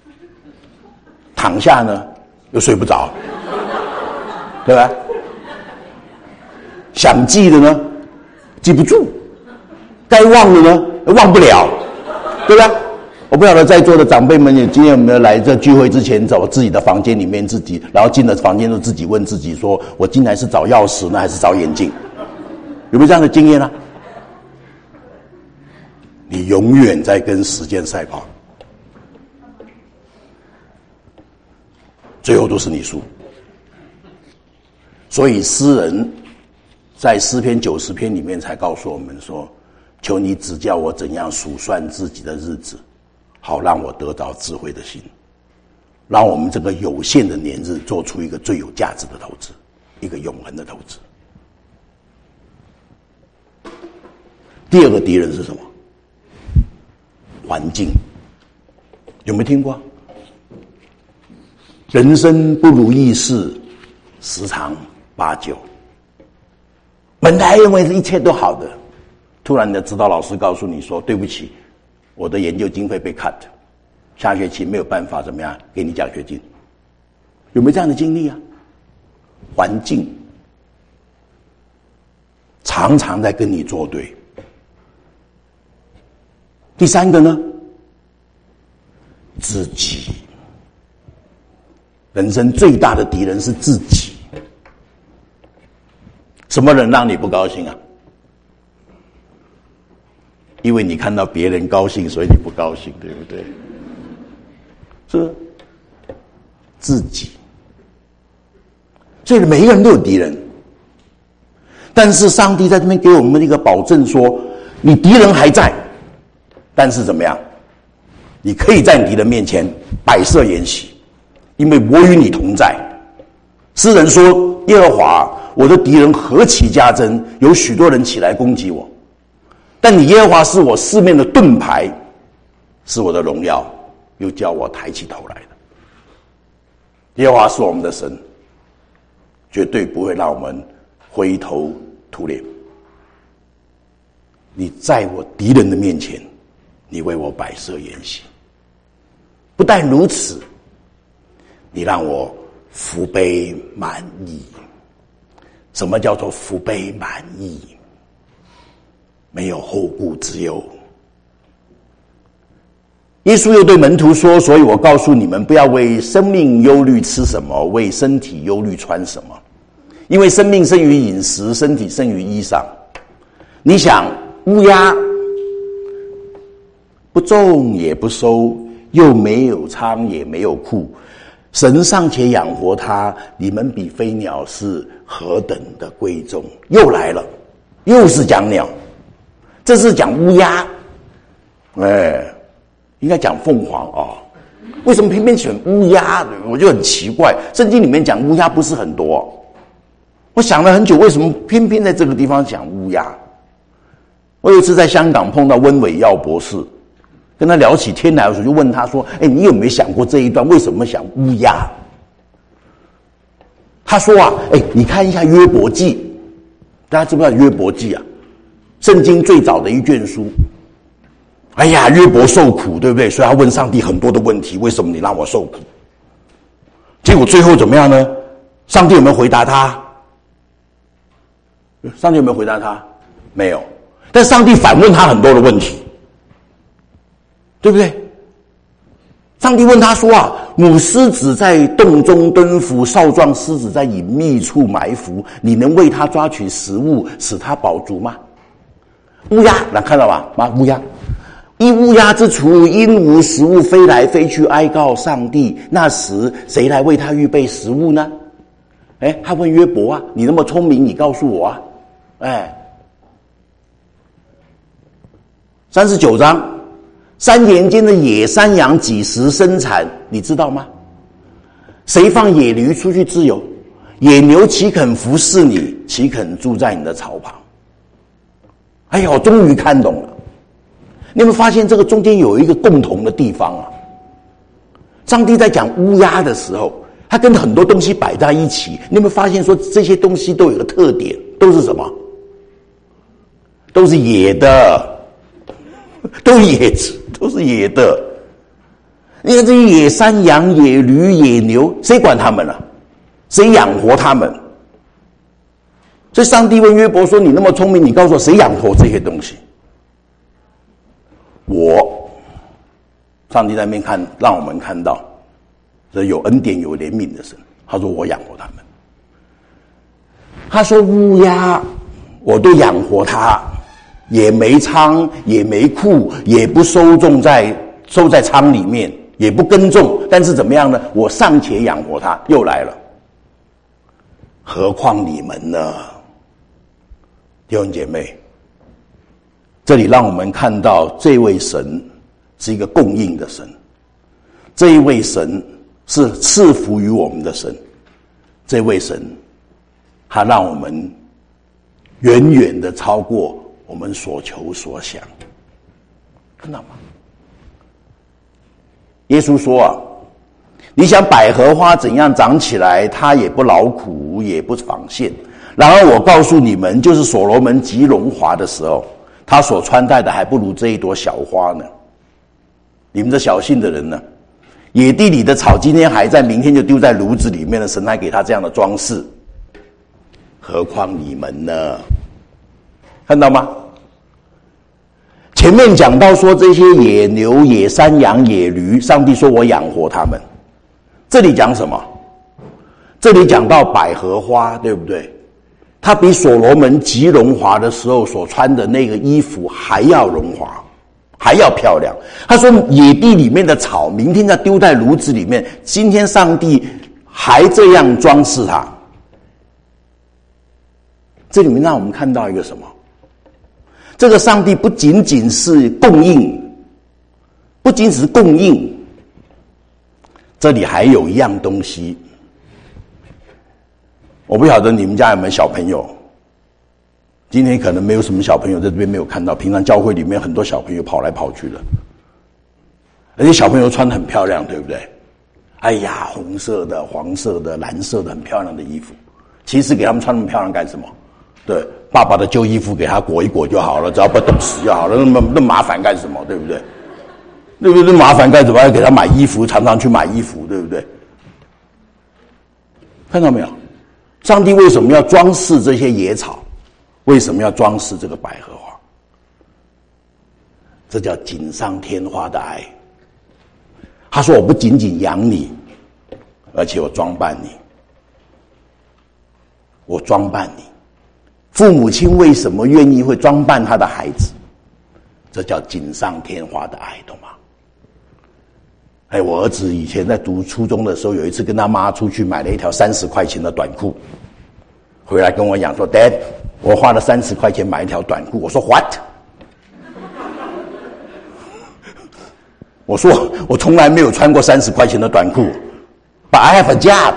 躺下呢又睡不着，对吧？想记的呢记不住，该忘的呢忘不了，对吧？我不晓得在座的长辈们，也今天有没有来这聚会之前，走自己的房间里面自己，然后进了房间就自己问自己说：我进来是找钥匙呢，还是找眼镜？有没有这样的经验呢？你永远在跟时间赛跑，最后都是你输。所以诗人在诗篇九十篇里面才告诉我们说：求你指教我怎样数算自己的日子，好让我得着智慧的心，让我们这个有限的年日做出一个最有价值的投资，一个永恒的投资。 第二个敌人是什么？环境。有没有听过？人生不如意事十常八九。本来认为一切都好的，突然的指导老师告诉你说，对不起，我的研究经费被 cut， 下学期没有办法怎么样给你奖学金。有没有这样的经历啊？环境常常在跟你作对。第三个呢？自己。人生最大的敌人是自己。什么人让你不高兴啊？因为你看到别人高兴，所以你不高兴，对不对？是自己。所以每一个人都有敌人，但是上帝在这边给我们一个保证说，你敌人还在，但是怎么样？你可以在你敌人面前摆设筵席，因为我与你同在。诗人说，耶和华，我的敌人何其加增，有许多人起来攻击我，但你耶和华是我四面的盾牌，是我的荣耀，又叫我抬起头来的。耶和华是我们的神，绝对不会让我们灰头土脸。你在我敌人的面前，你为我摆设筵席。不但如此，你让我福杯满溢。什么叫做福杯满溢？没有后顾之忧。耶稣又对门徒说，所以我告诉你们，不要为生命忧虑吃什么，为身体忧虑穿什么。因为生命胜于饮食，身体胜于衣裳。你想，乌鸦不种也不收，又没有仓也没有库，神尚且养活它，你们比飞鸟是何等的贵重。又来了，又是讲鸟，这是讲乌鸦，哎，应该讲凤凰啊、哦，为什么偏偏选乌鸦？我就很奇怪，圣经里面讲乌鸦不是很多。我想了很久，为什么偏偏在这个地方讲乌鸦？我有一次在香港碰到温伟耀博士，跟他聊起天来的时候，就问他说：“哎，你有没有想过这一段为什么想乌鸦？”他说啊，哎，你看一下约伯记，大家知不知道约伯记啊？圣经最早的一卷书。哎呀，约伯受苦，对不对？所以他问上帝很多的问题，为什么你让我受苦？结果最后怎么样呢？上帝有没有回答他？上帝有没有回答他？没有。但上帝反问他很多的问题，对不对？上帝问他说啊，母狮子在洞中蹲伏，少壮狮子在隐秘处埋伏，你能为他抓取食物，使他饱足吗？乌鸦，那看到吧？吗？乌鸦，一乌鸦之雏，因无食物飞来飞去，哀告上帝。那时谁来为他预备食物呢？哎，他问约伯啊，你那么聪明，你告诉我啊。哎，三十九章，山岩间的野山羊几时生产？你知道吗？谁放野驴出去自由？野牛岂肯服侍你？岂肯住在你的槽旁？哎呀，我终于看懂了。你有没有发现这个中间有一个共同的地方啊？上帝在讲乌鸦的时候，他跟很多东西摆在一起。你有没有发现说这些东西都有一个特点，都是什么？都是野的，都野子，都是野的。你看这些野山羊、野驴、野牛，谁管他们了、啊？谁养活他们？所以上帝问约伯说：“你那么聪明，你告诉我谁养活这些东西？”我，上帝在那边看，让我们看到，这有恩典、有怜悯的神。他说：“我养活他们。”他说：“乌鸦，我都养活它。”也没仓，也没库，也不收种在收在仓里面，也不耕种，但是怎么样呢？我尚且养活它，又来了。何况你们呢？弟兄姐妹，这里让我们看到这位神是一个供应的神，这一位神是赐福于我们的神，这位神他让我们远远的超过我们所求所想。看到吗？耶稣说啊，你想百合花怎样长起来，它也不劳苦，也不纺线。然而我告诉你们，就是所罗门极荣华的时候，他所穿戴的还不如这一朵小花呢。你们这小信的人呢？野地里的草今天还在，明天就丢在炉子里面了，神还给他这样的装饰，何况你们呢？看到吗？前面讲到说这些野牛、野山羊、野驴，上帝说我养活他们。这里讲什么？这里讲到百合花，对不对？它比所罗门极荣华的时候所穿的那个衣服还要荣华，还要漂亮。他说野地里面的草，明天要丢在炉子里面，今天上帝还这样装饰它。这里面让我们看到一个什么？这个上帝不仅仅是供应，不仅只是供应，这里还有一样东西。我不晓得你们家有没有小朋友，今天可能没有什么小朋友在这边没有看到，平常教会里面很多小朋友跑来跑去的，而且小朋友穿得很漂亮，对不对？哎呀，红色的、黄色的、蓝色的，很漂亮的衣服。其实给他们穿那么漂亮干什么？对，爸爸的旧衣服给他裹一裹就好了，只要不冻死就好了，那么那么麻烦干什么？对不对？对不对？麻烦干什么？要给他买衣服，常常去买衣服，对不对？看到没有？上帝为什么要装饰这些野草？为什么要装饰这个百合花？这叫锦上添花的爱。他说我不仅仅养你，而且我装扮你，我装扮你。父母亲为什么愿意会装扮他的孩子？这叫锦上添花的爱，懂吗？哎，我儿子以前在读初中的时候，有一次跟他妈出去买了一条三十块钱的短裤，回来跟我讲说 ：“Dad， 我花了三十块钱买一条短裤。”我说 ：“What？” 我说我从来没有穿过三十块钱的短裤 ，But I have a job。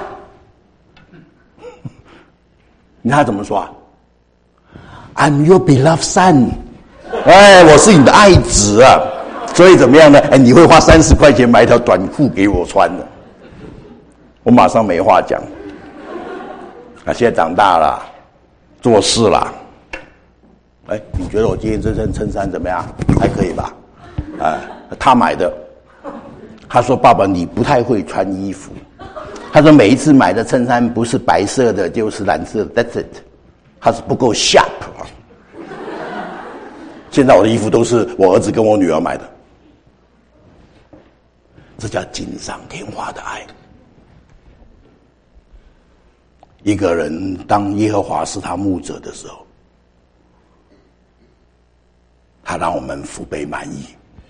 你看他怎么说啊 ？I'm your beloved son。哎，我是你的爱子啊。所以怎么样呢？哎，你会花三十块钱买一条短裤给我穿的，我马上没话讲。啊，现在长大了，做事了。哎，你觉得我今天这身衬衫怎么样？还可以吧？哎，他买的。他说：“爸爸，你不太会穿衣服。”他说：“每一次买的衬衫不是白色的，就是蓝色的。That's it。”他是不够 sharp 啊。现在我的衣服都是我儿子跟我女儿买的。这叫锦上添花的爱。一个人当耶和华是他牧者的时候，他让我们福杯满溢。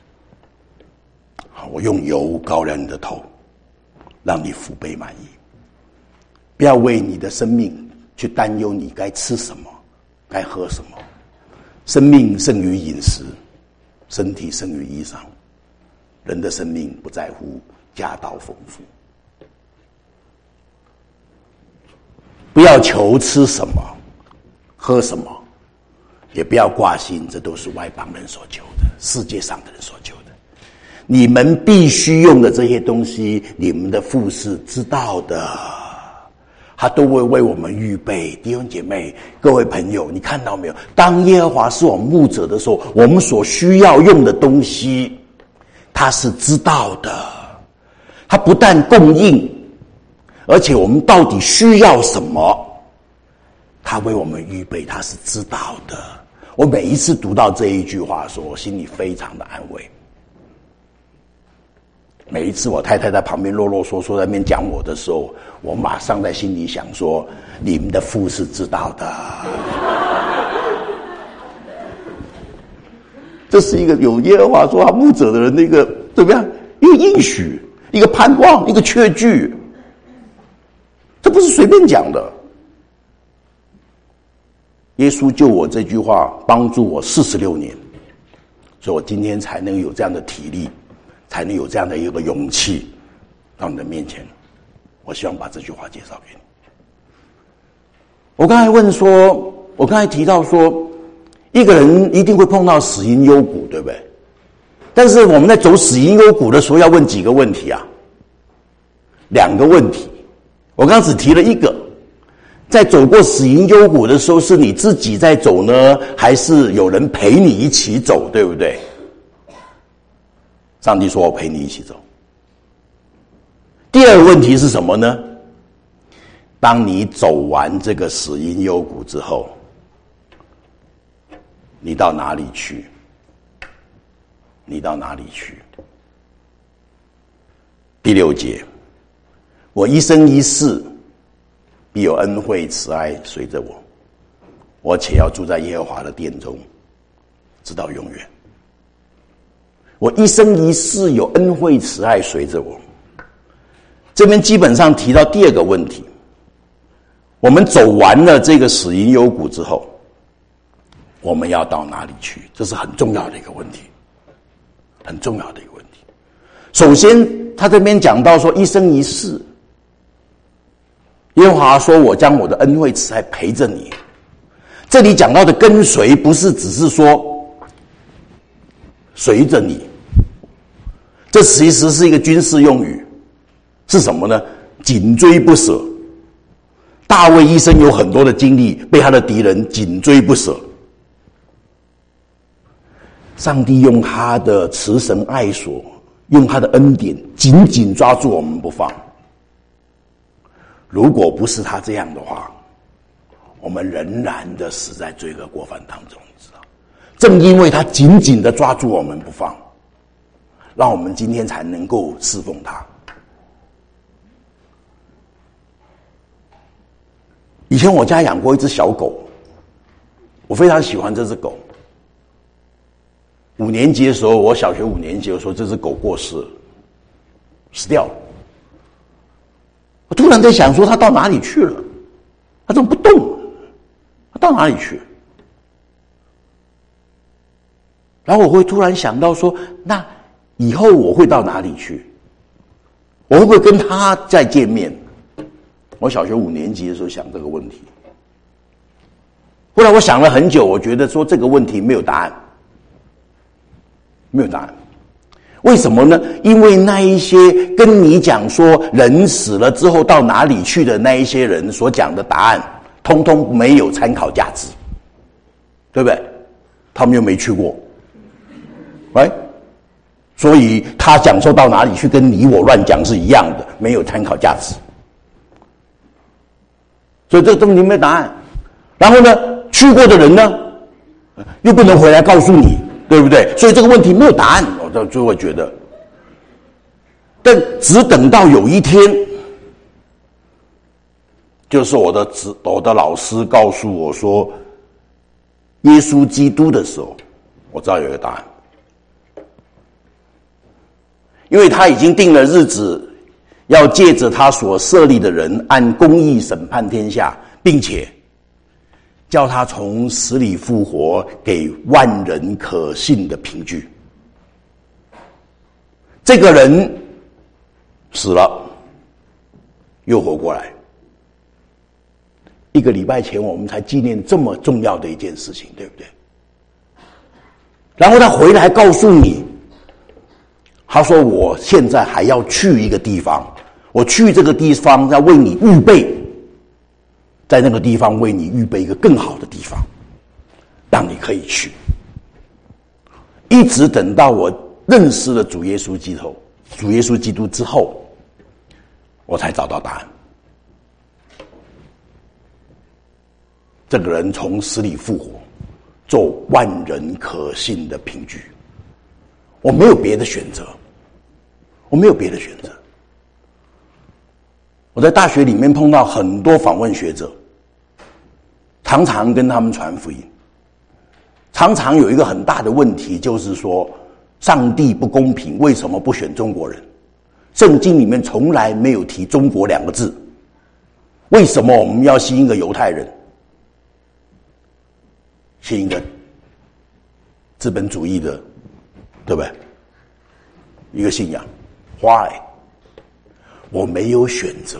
我用油膏了你的头，让你福杯满溢。不要为你的生命去担忧你该吃什么，该喝什么。生命胜于饮食，身体胜于衣裳。人的生命不在乎家道丰富。不要求吃什么喝什么，也不要挂心，这都是外邦人所求的，世界上的人所求的。你们必须用的这些东西，你们的父是知道的，他都会为我们预备。弟兄姐妹，各位朋友，你看到没有？当耶和华是我们牧者的时候，我们所需要用的东西他是知道的，他不但供应，而且我们到底需要什么，他为我们预备，他是知道的。我每一次读到这一句话的时候，我心里非常的安慰。每一次我太太在旁边啰啰嗦嗦在那边讲我的时候，我马上在心里想说：你们的父是知道的。这是一个有耶和华说他牧者的人的一个怎么样？一个应许，一个盼望，一个确据。这不是随便讲的。耶稣救我这句话帮助我四十六年，所以我今天才能有这样的体力，才能有这样的一个勇气到你的面前。我希望把这句话介绍给你。我刚才问说，我刚才提到说， 一个人一定会碰到死因幽谷，对不对？但是我们在走死因幽谷的时候，要问几个问题啊？两个问题。我刚刚只提了一个，在走过死因幽谷的时候，是你自己在走呢，还是有人陪你一起走，对不对？上帝说我陪你一起走。第二个问题是什么呢？当你走完这个死因幽谷之后，你到哪里去？你到哪里去？第六节，我一生一世必有恩惠慈爱随着我，我且要住在耶和华的殿中，直到永远。我一生一世有恩惠慈爱随着我。这边基本上提到第二个问题，我们走完了这个死因幽谷之后，我们要到哪里去？这是很重要的一个问题，很重要的一个问题。首先他这边讲到说一生一世，耶和华说我将我的恩惠慈爱陪着你。这里讲到的跟随不是只是说随着你，这其实是一个军事用语，是什么呢？紧追不舍。大卫一生有很多的经历，被他的敌人紧追不舍。上帝用他的慈神爱所，用他的恩典紧紧抓住我们不放。如果不是他这样的话，我们仍然的死在罪恶过犯当中，你知道？正因为他紧紧的抓住我们不放，让我们今天才能够侍奉他。以前我家养过一只小狗，我非常喜欢这只狗。五年级的时候，我小学五年级的时候，这只狗过世了，死掉了。我突然在想说，它到哪里去了？它怎么不动？它到哪里去了？然后我会突然想到说，那以后我会到哪里去？我会不会跟它再见面？我小学五年级的时候想这个问题，后来我想了很久，我觉得说这个问题没有答案，没有答案。为什么呢？因为那一些跟你讲说人死了之后到哪里去的那一些人所讲的答案，通通没有参考价值，对不对？他们又没去过，喂，所以他讲说到哪里去，跟你我乱讲是一样的，没有参考价值。所以这个问题没有答案。然后呢，去过的人呢，又不能回来告诉你，对不对？所以这个问题没有答案，我就会觉得。但只等到有一天，就是我的我的老师告诉我说，耶稣基督的时候，我知道有一个答案。因为他已经定了日子，要借着他所设立的人按公义审判天下，并且叫他从死里复活，给万人可信的凭据。这个人死了，又活过来。一个礼拜前我们才纪念这么重要的一件事情，对不对？然后他回来告诉你，他说我现在还要去一个地方，我去这个地方要为你预备，在那个地方为你预备一个更好的地方，让你可以去。一直等到我认识了主耶稣基督，主耶稣基督之后，我才找到答案。这个人从死里复活，做万人可信的凭据。我没有别的选择，我没有别的选择。我在大学里面碰到很多访问学者，常常跟他们传福音，常常有一个很大的问题，就是说上帝不公平，为什么不选中国人？圣经里面从来没有提中国两个字，为什么我们要信一个犹太人，信一个资本主义的，对不对？一个信仰 ，Why？ 我没有选择。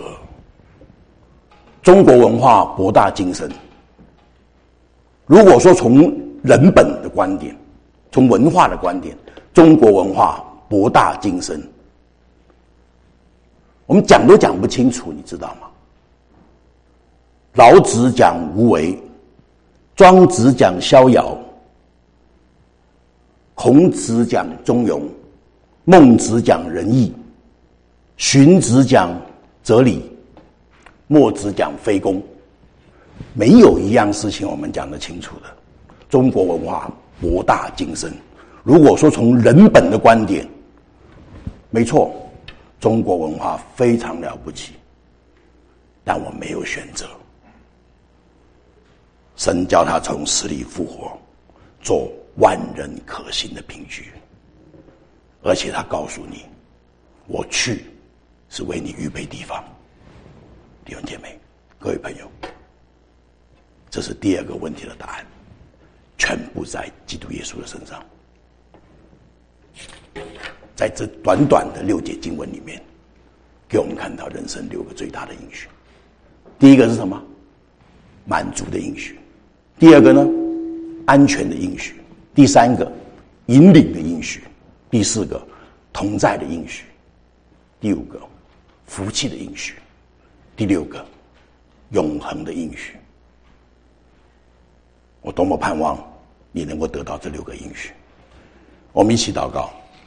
中国文化博大精深。如果说从人本的观点，从文化的观点，中国文化博大精深，我们讲都讲不清楚，你知道吗？老子讲无为，庄子讲逍遥，孔子讲中庸，孟子讲仁义，荀子讲哲理，墨子讲非攻，没有一样事情我们讲得清楚的。中国文化博大精深，如果说从人本的观点，没错，中国文化非常了不起，但我没有选择。神叫他从死里复活，做万人可信的凭据，而且他告诉你，我去是为你预备地方。弟兄姐妹，各位朋友，这是第二个问题的答案，全部在基督耶稣的身上。在这短短的六节经文里面，给我们看到人生六个最大的应许。第一个是什么？满足的应许。第二个呢？安全的应许。第三个，引领的应许。第四个，同在的应许。第五个，福气的应许。第六个，永恒的应许。我多么盼望你能够得到这六个应许。我们一起祷告。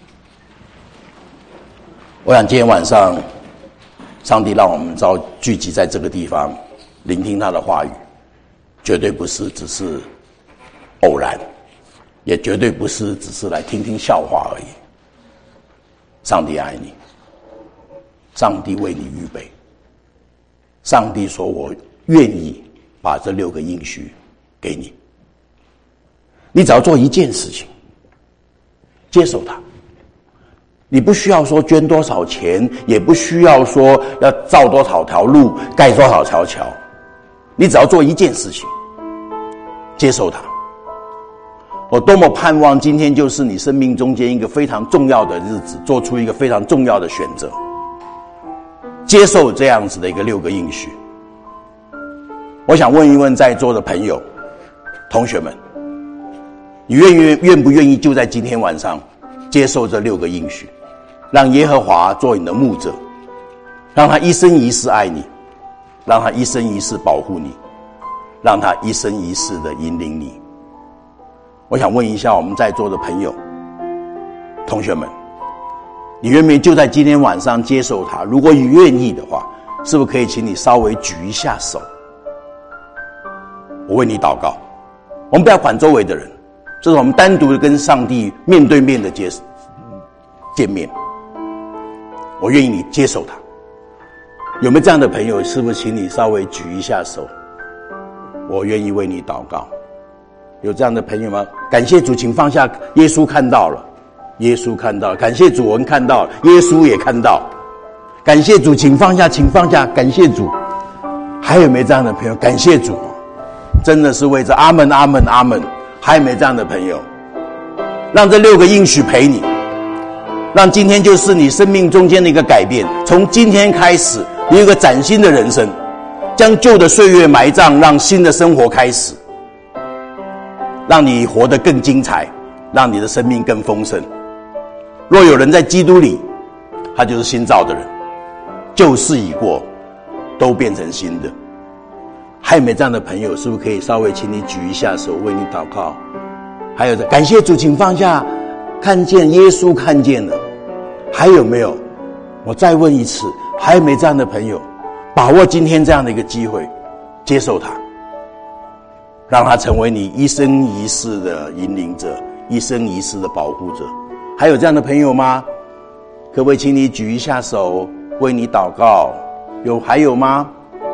我想今天晚上上帝让我们遭聚集在这个地方聆听他的话语，绝对不是只是偶然，也绝对不是只是来听听笑话而已。上帝爱你，上帝为你预备，上帝说我愿意把这六个应许给你，你只要做一件事情，接受它。你不需要说捐多少钱，也不需要说要造多少条路，盖多少条桥，你只要做一件事情，接受它。我多么盼望今天就是你生命中间一个非常重要的日子，做出一个非常重要的选择，接受这样子的一个六个应许。我想问一问在座的朋友同学们，你愿意愿不愿意就在今天晚上接受这六个应许，让耶和华做你的牧者，让他一生一世爱你，让他一生一世保护你，让他一生一世的引领你。我想问一下我们在座的朋友同学们，你愿不愿意就在今天晚上接受他？如果你愿意的话，是不是可以请你稍微举一下手，我为你祷告。我们不要管周围的人，这是我们单独的跟上帝面对面的接见面。我愿意你接受他。有没有这样的朋友？是不是请你稍微举一下手，我愿意为你祷告。有这样的朋友吗？感谢主，请放下。耶稣看到了，耶稣看到了。感谢主，我们看到了，耶稣也看到。感谢主，请放下，请放下。感谢主。还有没有这样的朋友？感谢主，真的是为这阿们阿们阿们。还有没有这样的朋友？让这六个应许陪你，让今天就是你生命中间的一个改变。从今天开始，你有一个崭新的人生，将旧的岁月埋葬，让新的生活开始，让你活得更精彩，让你的生命更丰盛。若有人在基督里，他就是新造的人，旧事已过，都变成新的。还有没有这样的朋友？是不是可以稍微请你举一下手，为你祷告？还有的，感谢主，请放下。看见耶稣看见了。还有没有？我再问一次，还有没有这样的朋友？把握今天这样的一个机会，接受他，让他成为你一生一世的引领者，一生一世的保护者。还有这样的朋友吗？可不可以请你举一下手，为你祷告？有还有吗？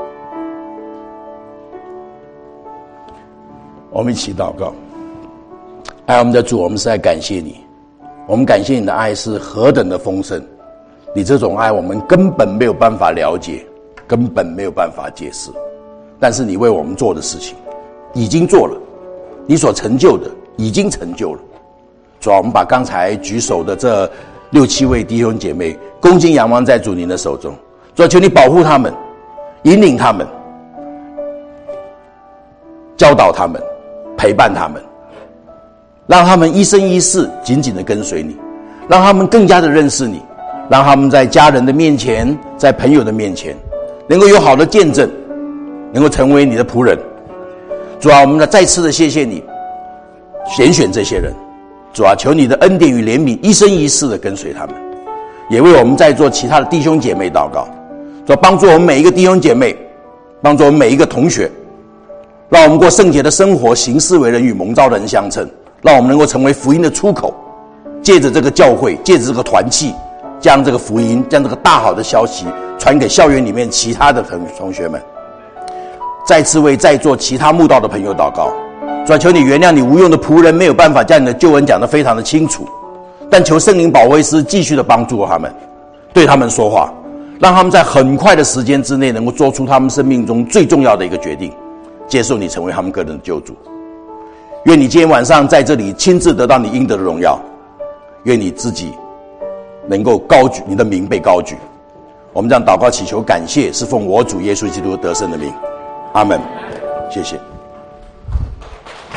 我们一起祷告。爱我们的主，我们实在感谢你，我们感谢你的爱是何等的丰盛，你这种爱我们根本没有办法了解，根本没有办法解释，但是你为我们做的事情已经做了，你所成就的已经成就了。主啊，我们把刚才举手的这六七位弟兄姐妹恭敬仰望在主您的手中。主啊，求你保护他们，引领他们，教导他们，陪伴他们， 让他们一生一世紧紧的跟随你，让他们更加的认识你，让他们在家人的面前，在朋友的面前能够有好的见证，能够成为你的仆人。主啊，我们再次的谢谢你拣选这些人。主啊，求你的恩典与怜悯一生一世的跟随他们，也为我们在座其他的弟兄姐妹祷告。主啊，帮助我们每一个弟兄姐妹，帮助我们每一个同学，让我们过圣洁的生活，行事为人与蒙召的人相称，让我们能够成为福音的出口，借着这个教会，借着这个团契，将这个福音，将这个大好的消息传给校园里面其他的同学们。再次为在座其他慕道的朋友祷告。主啊，求你原谅你无用的仆人没有办法将你的救恩讲得非常的清楚，但求圣灵保惠师继续的帮助他们，对他们说话，让他们在很快的时间之内能够做出他们生命中最重要的一个决定，接受你成为他们个人的救主。愿你今天晚上在这里亲自得到你应得的荣耀，愿你自己能够高举，你的名被高举。我们这样祷告祈求感谢，是奉我主耶稣基督得胜的名，阿们。谢谢。